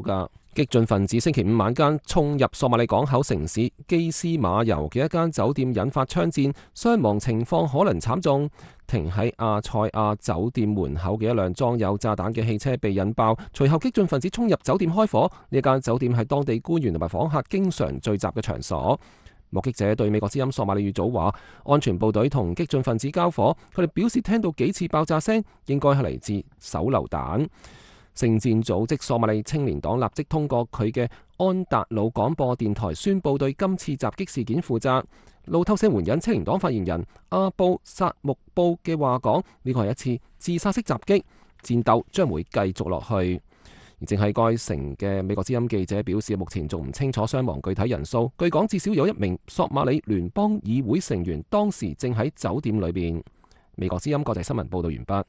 S2: 激進分子星期五晚間衝入索馬里港口城市基斯馬尤嘅一間酒店，引發槍戰，傷亡情況可能慘重。停喺阿塞亞酒店門口嘅一輛裝有炸彈嘅汽車被引爆，隨後激進分子衝入酒店開火。呢間酒店係當地官員同埋訪客經常聚集嘅場所。目擊者對美國之音索馬里語組話，安全部隊同激進分子交火，佢哋表示聽到幾次爆炸聲，應該係嚟自手榴彈。聖戰組織索馬里青年黨立即通過佢嘅安達魯廣播電台宣佈對今次襲擊事件負責。路透社援引青年黨發言人阿布薩木布嘅話講，呢個係一次自殺式襲擊，戰鬥將會繼續落去。而正係該城嘅美國之音記者表示，目前仲唔清楚傷亡具體人數，據講至少有一名索馬里聯邦議會成員當時正喺酒店裏邊。美國之音國際新聞報道完畢。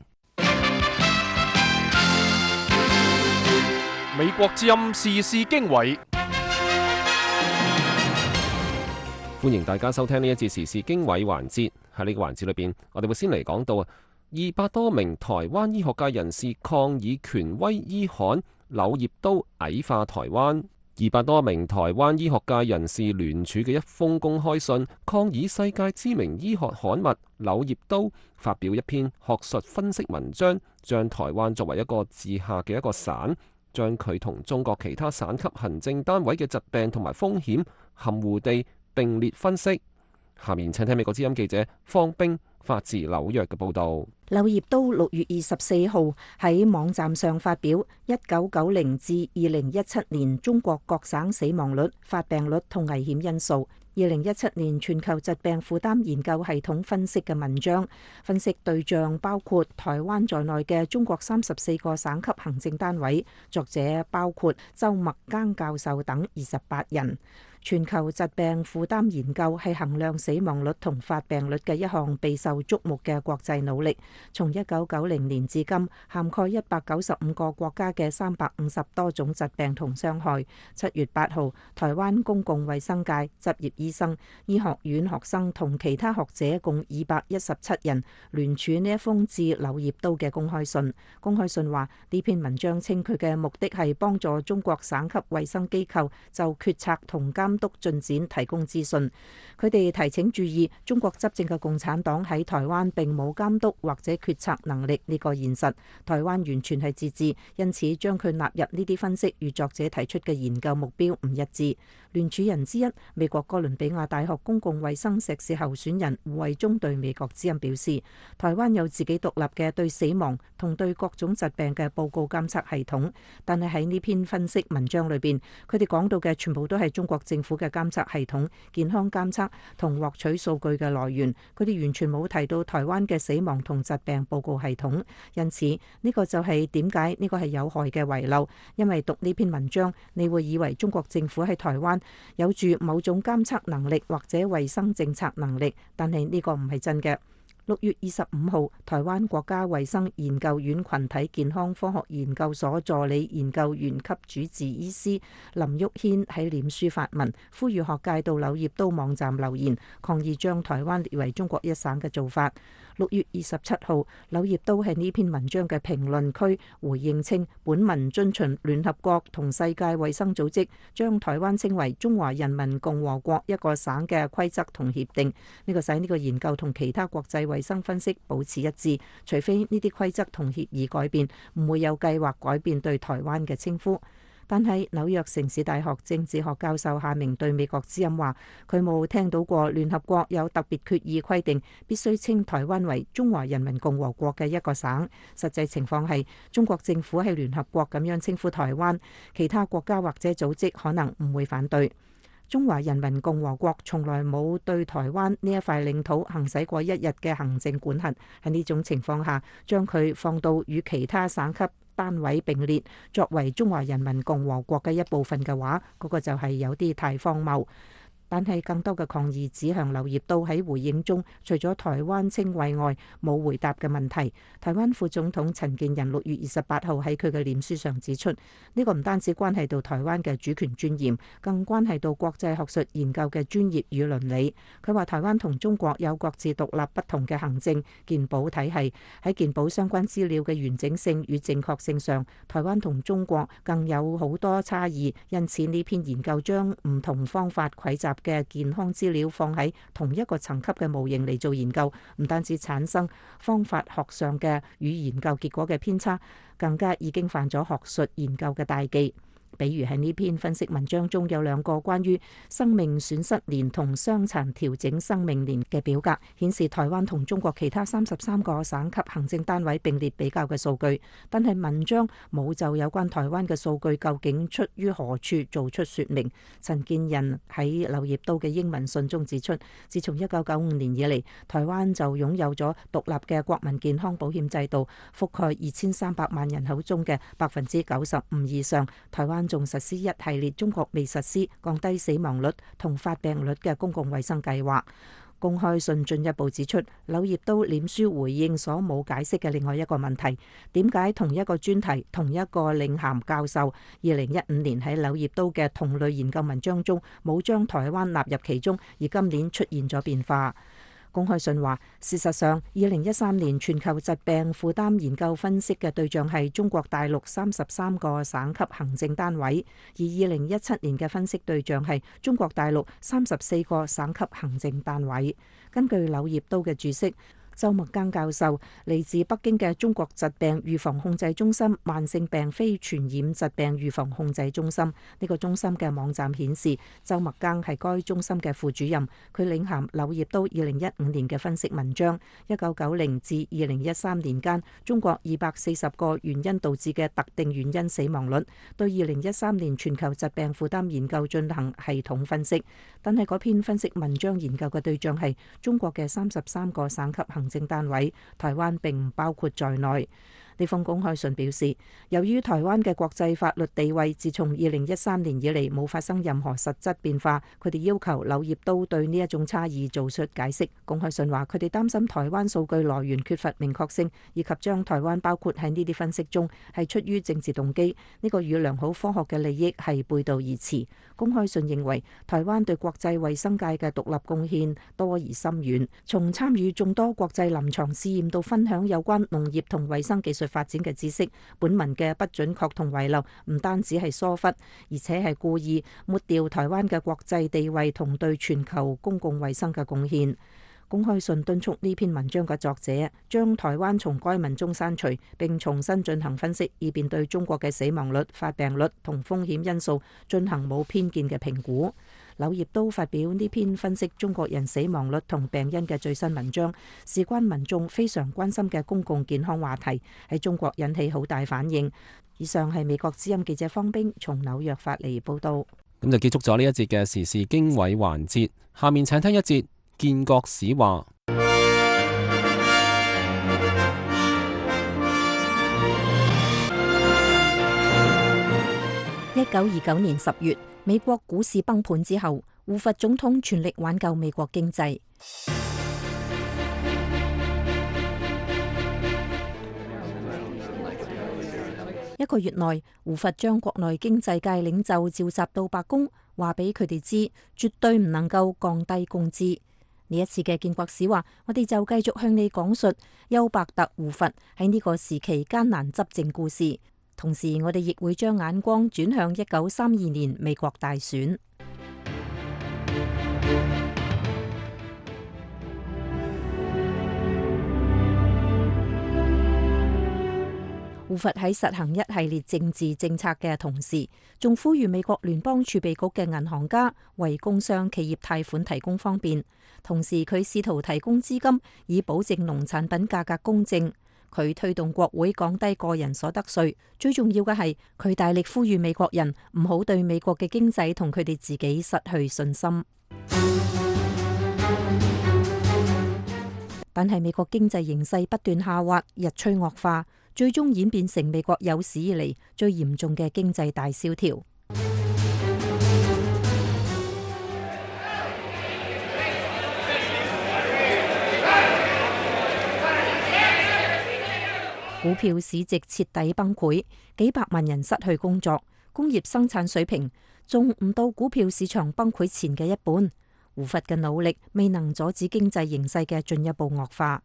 S1: 美國之音時事經緯，
S2: 歡迎大家收聽呢一節時事經緯環節。喺呢個環節裏邊，我哋會先嚟講到啊，二百多名台灣醫學界人士抗議權威醫刊柳葉刀矮化台灣。二百多名台灣醫學界人士聯署嘅一封公開信，抗議世界知名醫學刊物柳葉刀發表一篇學術分析文章，將台灣作為一個治下嘅一個省，將佢同中國其他省級行政單位嘅疾病同埋風險含糊地並列分析。下面請聽美國之音記者方冰發自紐約嘅報道。
S6: 柳葉刀六月二十四號喺網站上發表一九九零至二零一七年中國各省死亡率、發病率同危險因素，二零一七年全球疾病負擔研究系統分析嘅文章。分析對象包括台灣在內嘅中國三十四個省級行政單位，作者包括周麥耕教授等二十八人。全球疾病負擔研究係衡量死亡率同發病率嘅一項備受矚目嘅國際努力。從一九九零年至今，涵蓋一百九十五個國家嘅三百五十多種疾病同傷害。七月八號，台灣公共衛生界執業醫生、醫學院學生同其他學者共二百一十七人聯署呢一封致柳葉刀嘅公開信。公開信話，呢篇文章稱佢嘅目的係幫助中國省級衛生機構就決策同監監督進展提供資訊。佢哋提醒注意，中國執政嘅共產黨喺台灣並冇監督或者決策能力呢個現實。台灣完全係自治，因此將佢納入呢啲分析與作者提出嘅研究目標唔一致。聯署人之一，美國哥倫比亞大學公共衛生碩士候選人胡慧中對美國之音表示，台灣有自己獨立嘅對死亡同對各種疾病嘅報告監測系統，但係喺呢篇分析文章裏邊，佢哋講到嘅全部都係中國政府嘅監測系統、健康監測同獲取數據嘅來源，佢哋完全冇提到台灣嘅死亡同疾病報告系統。因此呢個就係點解呢個係有害嘅遺漏，因為讀呢篇文章，你會以為中國政府喺台灣有住某種監測能力或者衛生政策能力，但係呢個唔係真嘅。六月二十五號，台灣國家衛生研究院群體健康科學研究所助理研究員級主治醫師林旭軒喺臉書發文，呼籲學界到柳葉刀網站留言，抗議將台灣列為中國一省嘅做法。六月二十七號，柳葉刀喺呢篇文章嘅評論區回應稱，本文遵循聯合國同世界衛生組織將台灣稱為中華人民共和國一個省嘅規則同協定，呢個使呢個研究同其他國際衛生分析保持一致，除非呢啲規則同協議改變，唔會有計劃改變對台灣嘅稱呼。但係紐約城市大學政治學教授夏明對美國之音話，佢冇聽到過聯合國有特別決議規定必須稱台灣為中華人民共和國嘅一個省。實際情況係中國政府喺聯合國咁樣稱呼台灣，其他國家或者組織可能唔會反對。中華人民共和國從來冇對台灣呢一塊領土行使過一日嘅行政管轄。喺呢種情況下，將佢放到與其他省級單位並列，作為中華人民共和國嘅一部分嘅話，嗰個就係有啲太荒謬。 但係更多嘅抗議指向劉業都喺回應中，除咗台灣稱謂外，冇回答嘅問題。台灣副總統陳建仁六月二十八號喺佢嘅臉書上指出，呢個唔單止關係到台灣嘅主權尊嚴，更關係到國際學術研究嘅專業與倫理。佢話台灣同中國有各自獨立不同嘅行政健保體系，喺健保相關資料嘅完整性與正確性上，台灣同中國更有好多差異。因此呢篇研究將唔同方法匯集嘅健康資料放喺同一個層級嘅模型嚟做研究，唔單止產生方法學上嘅與研究結果嘅偏差，更加已經犯咗學術研究嘅大忌。比如喺呢篇分析文章中有兩個關於生命損失年同傷殘調整生命年嘅表格，顯示台灣同中國其他三十三個省級行政單位並列比較嘅數據，但係文章冇就有關台灣嘅數據究竟出於何處做出說明。陳建仁喺劉業都嘅英文信中指出，自從一九九五年以嚟，台灣就擁有咗獨立嘅國民健康保險制度，覆蓋二千三百萬人口中嘅百分之九十五以上。台灣仲實施一系列中國未實施降低死亡率同發病率嘅公共衛生計劃。公開信進一步指出，劉業都臉書回應所冇解釋嘅另外一個問題：點解同一個專題、同一個領銜教授，二零一五年喺劉業都嘅同類研究文章中冇將台灣納入其中，而今年出現咗變化？公開信話，事實上，二零一三年全球疾病負擔研究分析嘅對象係中國大陸三十三個省級行政單位，而二零一七年嘅分析對象係中國大陸三十四個省級行政單位。根據劉業都嘅注釋，周麥庚教授嚟自北京嘅中國疾病預防控制中心慢性病非傳染疾病預防控制中心。呢個中心嘅網站顯示，周麥庚係該中心嘅副主任，佢領銜劉業都二零一五年嘅分析文章。一九九零至二零一三年間，中國二百四十個原因導致嘅特定原因死亡率，對二零一三年全球疾病負擔研究進行系統分析。但係嗰篇分析文章研究嘅對象係中國嘅三十三個省級行政單位，台灣並唔包括在內。呢封公開信表示，由於台灣嘅國際法律地位自從二零一三年以嚟冇發生任何實質變化，佢哋要求劉業都對呢一種差異做出解釋。公開信話，佢哋擔心台灣數據來源缺乏明確性，以及將台灣包括喺呢啲分析中係出於政治動機，呢個與良好科學嘅利益係背道而馳。公開信認為，台灣對國際衛生界嘅獨立貢獻多而深遠，從參與眾多國際臨床試驗到分享有關農業同衛生技術發展嘅知識，本文嘅不準確同遺漏唔單止係疏忽，而且係故意抹掉台灣嘅國際地位同對全球公共衛生嘅貢獻。公開信敦促呢篇文章嘅作者將台灣從該文中刪除，並重新進行分析，以便對中國嘅死亡率、發病率同風險因素進行冇偏見嘅評估。劉業都發表呢篇分析中國人死亡率同病因嘅最新文章，事關民眾非常關心嘅公共健康話題，喺中國引起好大反應。以上係美國之音記者方冰從紐約發嚟報道。
S2: 咁就結束咗呢一節嘅時事經緯環節，下面請聽一節建國史話。
S6: 一九二九年十月，美國股市崩盤之後，胡佛總統全力挽救美國經濟。一個月內，胡佛將國內經濟界領袖召集到白宮，話俾佢哋知，絕對唔能夠降低工資。呢一次嘅建國史話，我哋就繼續向你講述休伯特·胡佛喺呢個時期艱難執政故事。同時，我哋亦會將眼光轉向一九三二年美國大選。胡佛喺實行一系列政治政策嘅同時，仲呼籲美國聯邦儲備局嘅銀行家為工商企業貸款提供方便。同時，佢試圖提供資金，以保證農產品價格公正。佢推動國會降低個人所得稅。最重要嘅係，佢大力呼籲美國人唔好對美國嘅經濟同佢哋自己失去信心。但係美國經濟形勢不斷下滑，日趨惡化，最終演變成美國有史以嚟最嚴重嘅經濟大蕭條。 股票市值徹底崩潰，幾百萬人失去工作，工業生產水平仲唔到股票市場崩潰前嘅一半。胡佛嘅努力未能阻止經濟形勢嘅進一步惡化。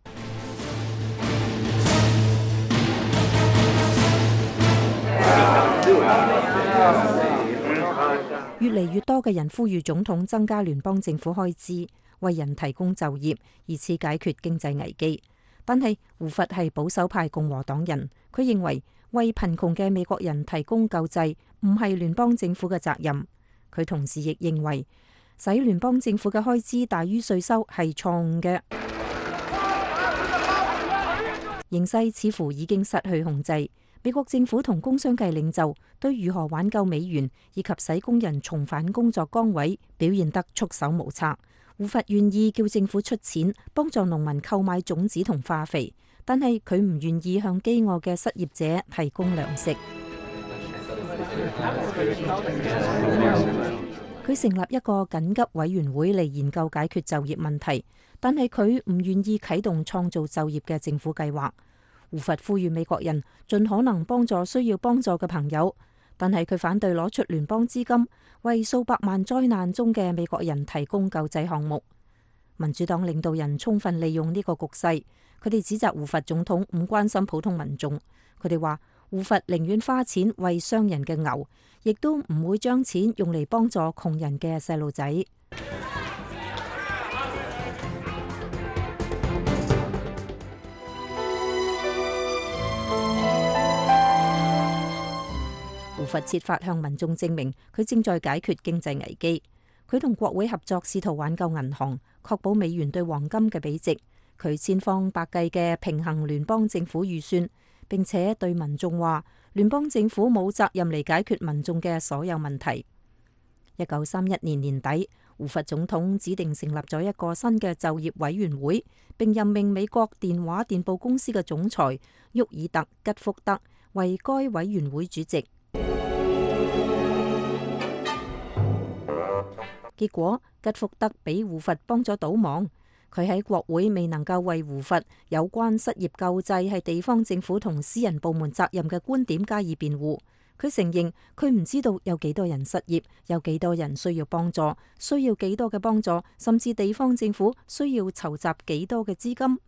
S6: 越嚟越多嘅人呼籲總統增加聯邦政府開支，為人提供就業，以此解決經濟危機。但係胡佛係保守派共和黨人，佢認為為貧窮嘅美國人提供救濟唔係聯邦政府嘅責任。佢同時亦認為使聯邦政府嘅開支大於稅收係錯誤嘅。形勢似乎已經失去控制。美國政府同工商界領袖對如何挽救美元以及使工人重返工作崗位表現得束手無策。胡佛願意叫政府出錢幫助農民購買種子同化肥，但係佢唔願意向飢餓嘅失業者提供糧食。佢成立一個緊急委員會嚟研究解決就業問題，但係佢唔願意啟動創造就業嘅政府計劃。胡佛呼籲美國人盡可能幫助需要幫助嘅朋友，但係佢反對攞出聯邦資金為數百萬災難中嘅美國人提供救濟項目。民主黨領導人充分利用呢個局勢，佢哋指責胡佛總統唔關心普通民眾。佢哋話胡佛寧願花錢餵商人嘅牛，亦都唔會將錢用嚟幫助窮人嘅細路仔。胡佛設法向民眾證明佢正在解決經濟危機。佢同國會合作，試圖挽救銀行，確保美元對黃金嘅比值。佢千方百計嘅平衡聯邦政府預算，並且對民眾話聯邦政府冇責任嚟解決民眾嘅所有問題。一九三一年年底，胡佛總統指定成立咗一個新嘅就業委員會，並任命美國電話電報公司嘅總裁沃爾特·吉福德為該委員會主席。結果吉福德俾胡佛幫咗倒忙，佢喺國會未能夠為胡佛有關失業救濟係地方政府同私人部門責任嘅觀點加以辯護。佢承認佢唔知道有幾多人失業，有幾多人需要幫助，需要幾多嘅幫助，甚至地方政府需要籌集幾多嘅資金。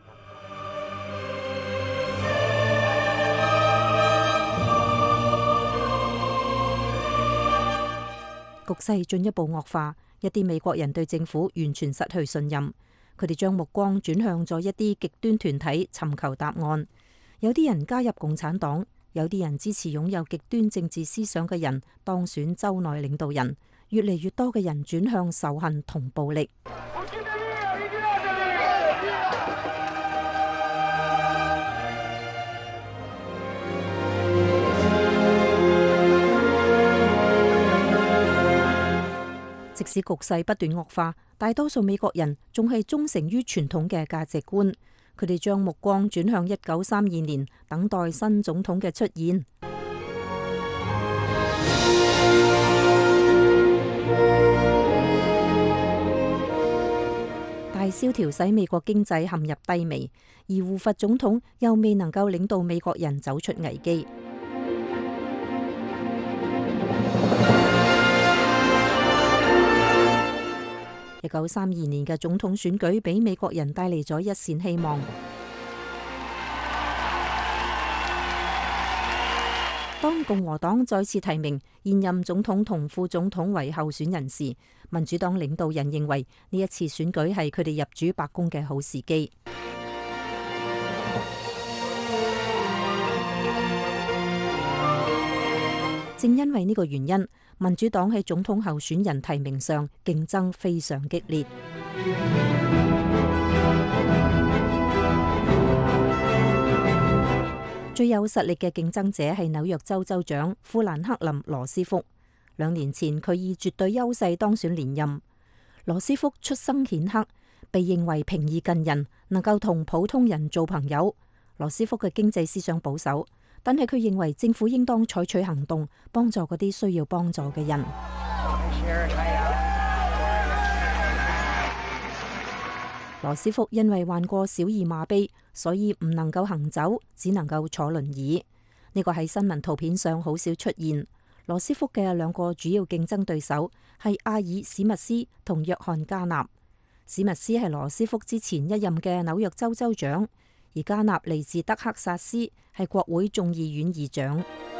S6: 局勢進一步惡化，一啲美國人對政府完全失去信任，佢哋將目光轉向咗一啲極端團體尋求答案。有啲人加入共產黨，有啲人支持擁有極端政治思想嘅人當選州內領導人，越嚟越多嘅人轉向仇恨同暴力。即使局勢不斷惡化，大多數美國人仲係忠誠於傳統嘅價值觀。佢哋將目光轉向一九三二年，等待新總統嘅出現。大蕭條使美國經濟陷入低迷，而胡佛總統又未能夠領導美國人走出危機。一九三二年嘅總統選舉俾美國人帶嚟咗一線希望。當共和黨再次提名現任總統同副總統為候選人時，民主黨領導人認為呢一次選舉係佢哋入主白宮嘅好時機。正因為呢個原因，民主黨喺總統候選人提名上競爭非常激烈。最有實力嘅競爭者係紐約州州長富蘭克林·羅斯福。兩年前，佢以絕對優勢當選連任。羅斯福出身顯赫，被認為平易近人，能夠同普通人做朋友。羅斯福嘅經濟思想保守，但係佢認為政府應當採取行動，幫助嗰啲需要幫助嘅人。 羅斯福因為患過小兒麻痹，所以唔能夠行走，只能夠坐輪椅。呢個喺新聞圖片上好少出現。羅斯福嘅兩個主要競爭對手係阿爾史密斯同約翰加納。史密斯係羅斯福之前一任嘅紐約州州長，而加納嚟自德克薩斯，係國會眾議院議長。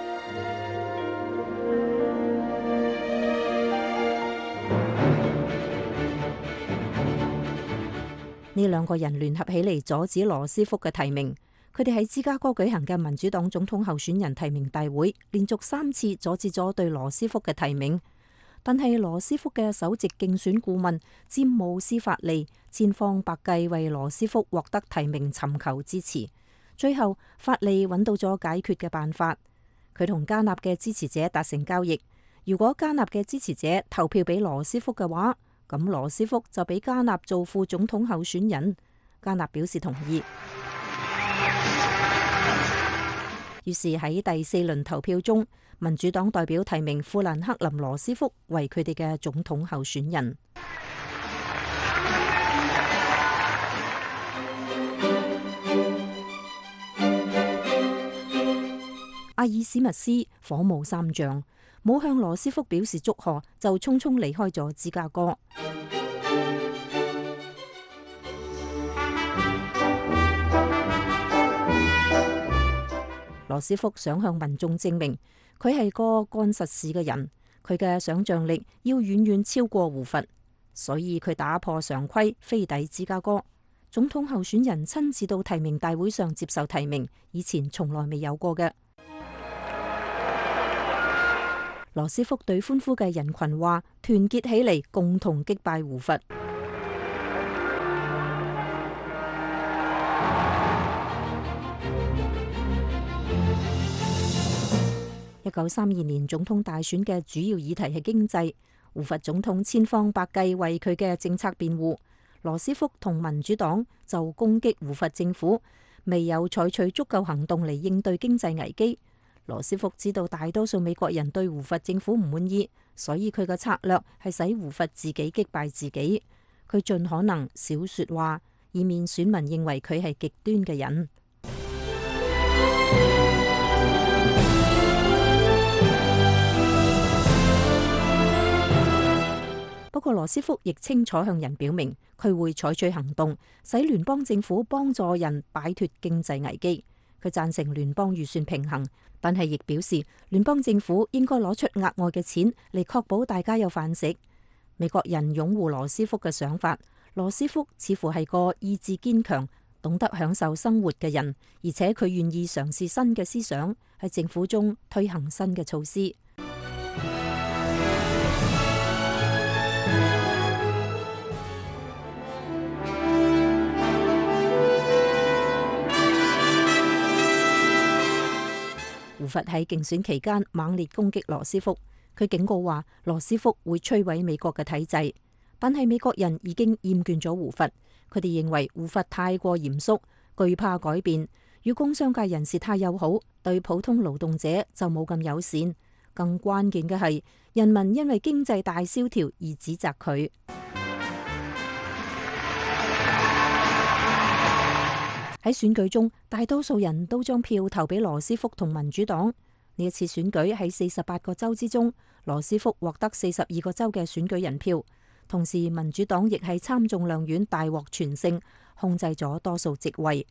S6: 呢兩個人聯合起嚟阻止羅斯福嘅提名。佢哋喺芝加哥舉行嘅民主黨總統候選人提名大會，連續三次阻止咗對羅斯福嘅提名。但係羅斯福嘅首席競選顧問詹姆斯法利千方百計為羅斯福獲得提名尋求支持。最後法利揾到咗解決嘅辦法，佢同加納嘅支持者達成交易。如果加納嘅支持者投票俾羅斯福嘅話，咁羅斯福就俾加納做副總統候選人。加納表示同意。於是喺第四輪投票中，民主黨代表提名富蘭克林羅斯福為佢哋嘅總統候選人。阿爾史密斯火冒三丈，冇向羅斯福表示祝賀，就匆匆離開咗芝加哥。羅斯福想向民眾證明佢係個幹實事嘅人，佢嘅想象力要遠遠超過胡佛，所以佢打破常規飛抵芝加哥。總統候選人親自到提名大會上接受提名，以前從來未有過嘅。羅斯福對歡呼嘅人群話：團結起嚟，共同擊敗胡佛。一九三二年總統大選嘅主要議題係經濟，胡佛總統千方百計為佢嘅政策辯護，羅斯福同民主黨就攻擊胡佛政府未有採取足夠行動嚟應對經濟危機。羅斯福知道大多數美國人對胡佛政府唔滿意，所以佢嘅策略係使胡佛自己擊敗自己。佢盡可能少說話，以免選民認為佢係極端嘅人。不過羅斯福亦清楚向人表明，佢會採取行動，使聯邦政府幫助人擺脫經濟危機。佢贊成聯邦預算平衡，但係亦表示聯邦政府應該攞出額外嘅錢嚟確保大家有飯食。美國人擁護羅斯福嘅想法，羅斯福似乎係個意志堅強、懂得享受生活嘅人，而且佢願意嘗試新嘅思想，喺政府中推行新嘅措施。胡佛喺競選期間猛烈攻擊羅斯福，佢警告話羅斯福會摧毀美國嘅體制。但係美國人已經厭倦咗胡佛，佢哋認為胡佛太過嚴肅，懼怕改變，與工商界人士太友好，對普通勞動者就冇咁友善。更關鍵嘅係，人民因為經濟大蕭條而指責佢。喺選舉中，大多數人都將票投俾羅斯福同民主黨。呢一次選舉喺四十八個州之中，羅斯福獲得四十二個州嘅選舉人票，同時民主黨亦喺參眾兩院大獲全勝，控制咗多數席位。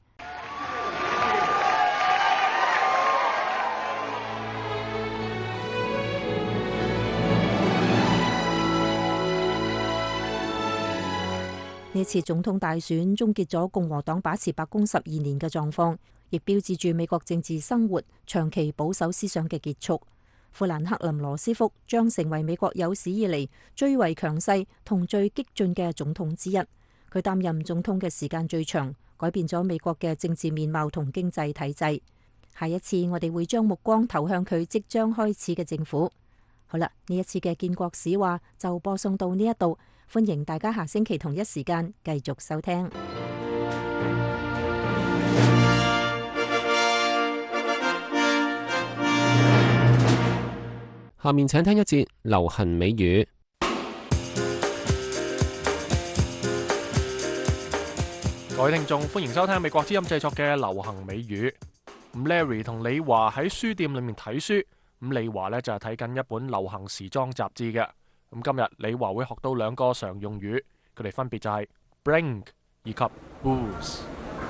S6: 呢次總統大選終結咗共和黨把持白宮十二年嘅狀況，亦標誌住美國政治生活長期保守思想嘅結束。富蘭克林羅斯福將成為美國有史以嚟最為強勢同最激進嘅總統之一。佢擔任總統嘅時間最長，改變咗美國嘅政治面貌同經濟體制。下一次我哋會將目光投向佢即將開始嘅政府。好啦，呢一次嘅建國史話就播送到呢一度。歡迎大家下星期同一時間繼續收聽。
S2: 下面請聽一節流行美語。
S1: 各位聽眾，歡迎收聽美國之音製作嘅流行美語。咁 Larry 同李華喺書店裏面睇書，咁李華呢就係睇緊一本流行時裝雜誌嘅。咁今日李華會學到兩個常用語，佢哋分別就係 bling 以及 booze。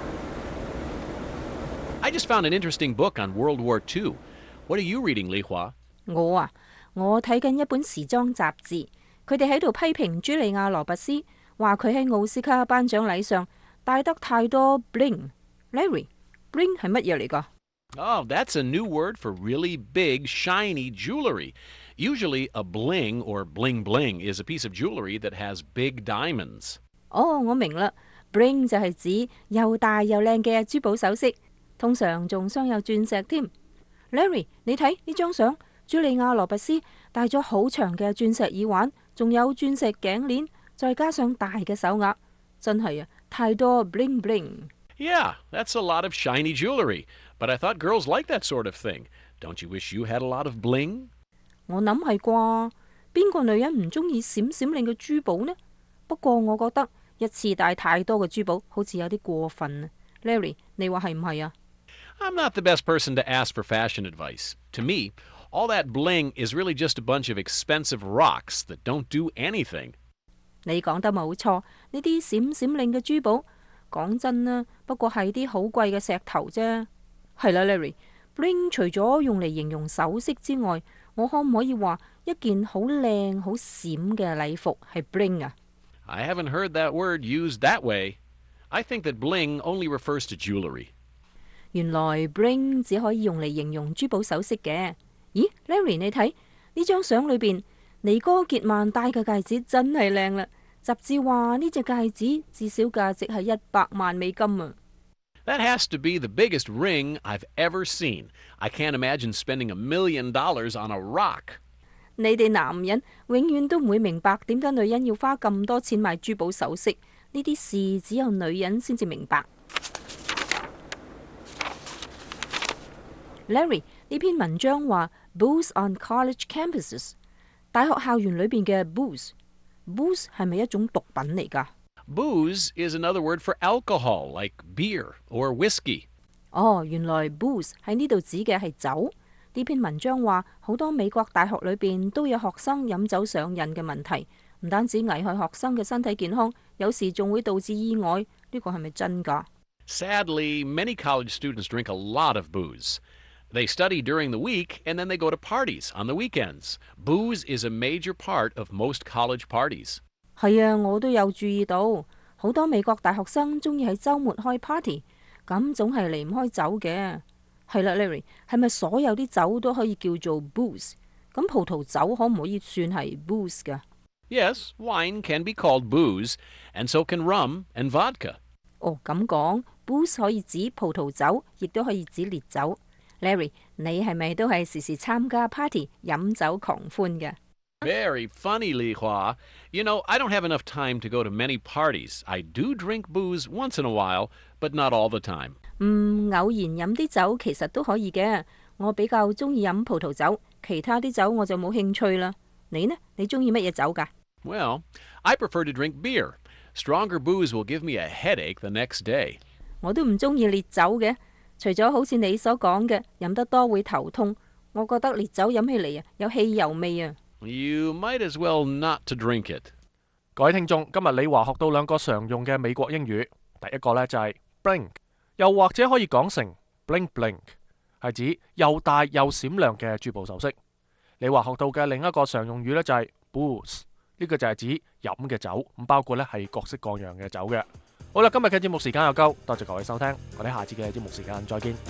S7: I just found an interesting book on World War Two. What are you reading, Li Hua?
S6: 我啊，我睇緊一本時裝雜誌，佢哋喺度批評茱莉亞·羅拔斯，話佢喺奧斯卡頒獎禮上帶得太多 bling。Larry，bling 係乜嘢嚟㗎？
S7: Oh, that's a new word for really big, shiny jewelry. Usually a bling or bling bling is a piece of jewelry that has big diamonds.
S6: 哦，我明啦 ，bling 就係指又大又靚嘅珠寶首飾，通常仲鑲有鑽石添。Larry，你睇呢張相，茱莉亞·羅拔斯戴咗好長嘅鑽石耳環，仲有鑽石頸鏈，再加上大嘅手鐲，真係啊，太多 bling bling。
S7: Yeah, that's a lot of shiny jewelry. But I thought girls like that sort of thing. Don't you wish you had a lot of bling?
S6: 我諗係啩，邊個女人唔中意閃閃亮嘅珠寶呢？不過我覺得一次戴太多嘅珠寶好似有啲過分啊。Larry，你話係唔係啊？
S7: I'm not the best person to ask for fashion advice. To me, all that bling is really just a bunch of expensive rocks that don't do anything.
S6: 你講得冇錯，呢啲閃閃亮嘅珠寶，講真啦，不過係啲好貴嘅石頭啫。係啦 ，Larry，bling 除咗用嚟形容首飾之外，我可唔可以話一件好靚好閃嘅禮服係 bling 啊？
S7: I haven't heard that word used that way. I think that bling only refers to jewelry.
S6: 原來 bling 只可以用嚟形容珠寶首飾嘅。咦 ，Larry， 你睇呢張相裏邊，尼哥傑曼戴嘅戒指真係靚啦。雜誌話呢隻戒指至少價值係一百萬美金啊！
S7: That has to be the biggest ring I've ever seen. I can't imagine spending a million dollars on a rock.
S6: 你哋男人永遠都唔會明白點解女人要花咁多錢買珠寶首飾，呢啲事只有女人先至明白。Larry， 呢篇文章話 booze on college campuses， 大學校園裏邊嘅 booze。Booze 係咪一種毒品嚟㗎？
S7: Booze is another word for alcohol, like beer or whiskey.
S6: 哦，原來 booze 喺呢度指嘅係酒。呢篇文章話好多美國大學裏邊都有學生飲酒上癮嘅問題，唔單止危害學生嘅身體健康，有時仲會導致意外。呢個係咪真㗎？
S7: Sadly, many college students drink a lot of booze. They study during the week and then they go to parties on the weekends. Booze is a major part of most college parties.
S6: 係啊，我都有注意到，好多美國大學生中意喺週末開 party， 咁總係離唔開酒嘅。係啦 ，Larry， 係咪所有啲酒都可以叫做 booze？ 咁葡萄酒可唔可以算係 booze 㗎？
S7: Yes, wine can be called booze, and so can rum and vodka.
S6: 哦，咁講 booze 可以指葡萄酒，亦都可以指烈酒。Larry， 你係咪都係時時參加 party 飲酒狂歡嘅？
S7: Very funny, Li Hua. You know, I don't have enough time to go to many parties. I do drink booze once in a while, but not all the time.
S6: 嗯，偶然飲啲酒其實都可以嘅。我比較中意飲葡萄酒，其他啲酒我就冇興趣啦。你呢？你中意乜嘢酒㗎？
S7: Well, I prefer to drink beer. Stronger booze will give me a headache the next day.
S6: 我都唔中意烈酒嘅，除咗好似你所講嘅飲得多會頭痛，我覺得烈酒飲起嚟啊有汽油味啊。
S7: You might as well not to drink it.
S1: 各位聽眾，今日李華學到兩個常用嘅美國英語，第一個呢就係 bling， 又或者可以講成 bling bling， 係指又大又閃亮嘅珠寶首飾。李華學到嘅另一個常用語呢就係 booze， 呢個就係指飲嘅酒，咁包括呢係各式各樣嘅酒嘅。好啦，今日嘅節目時間又夠，多謝各位收聽，我哋下次嘅節目時間再見。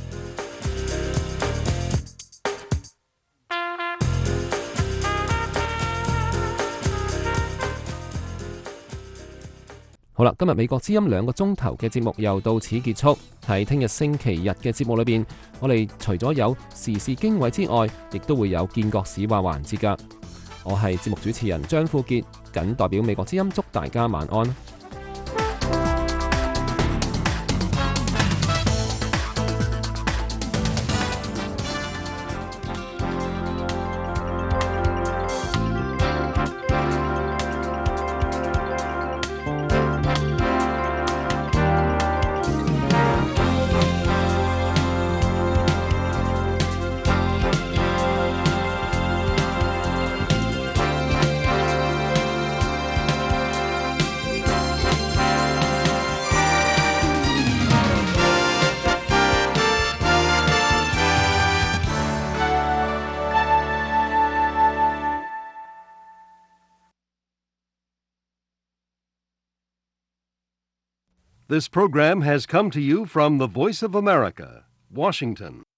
S2: 好啦，今日美國之音兩個鐘頭嘅節目又到此結束。喺聽日星期日嘅節目裏邊，我哋除咗有時事經緯之外，亦都會有見國史話環節噶。我係節目主持人張富傑，謹代表美國之音祝大家晚安。
S8: This program has come to you from the Voice of America, Washington.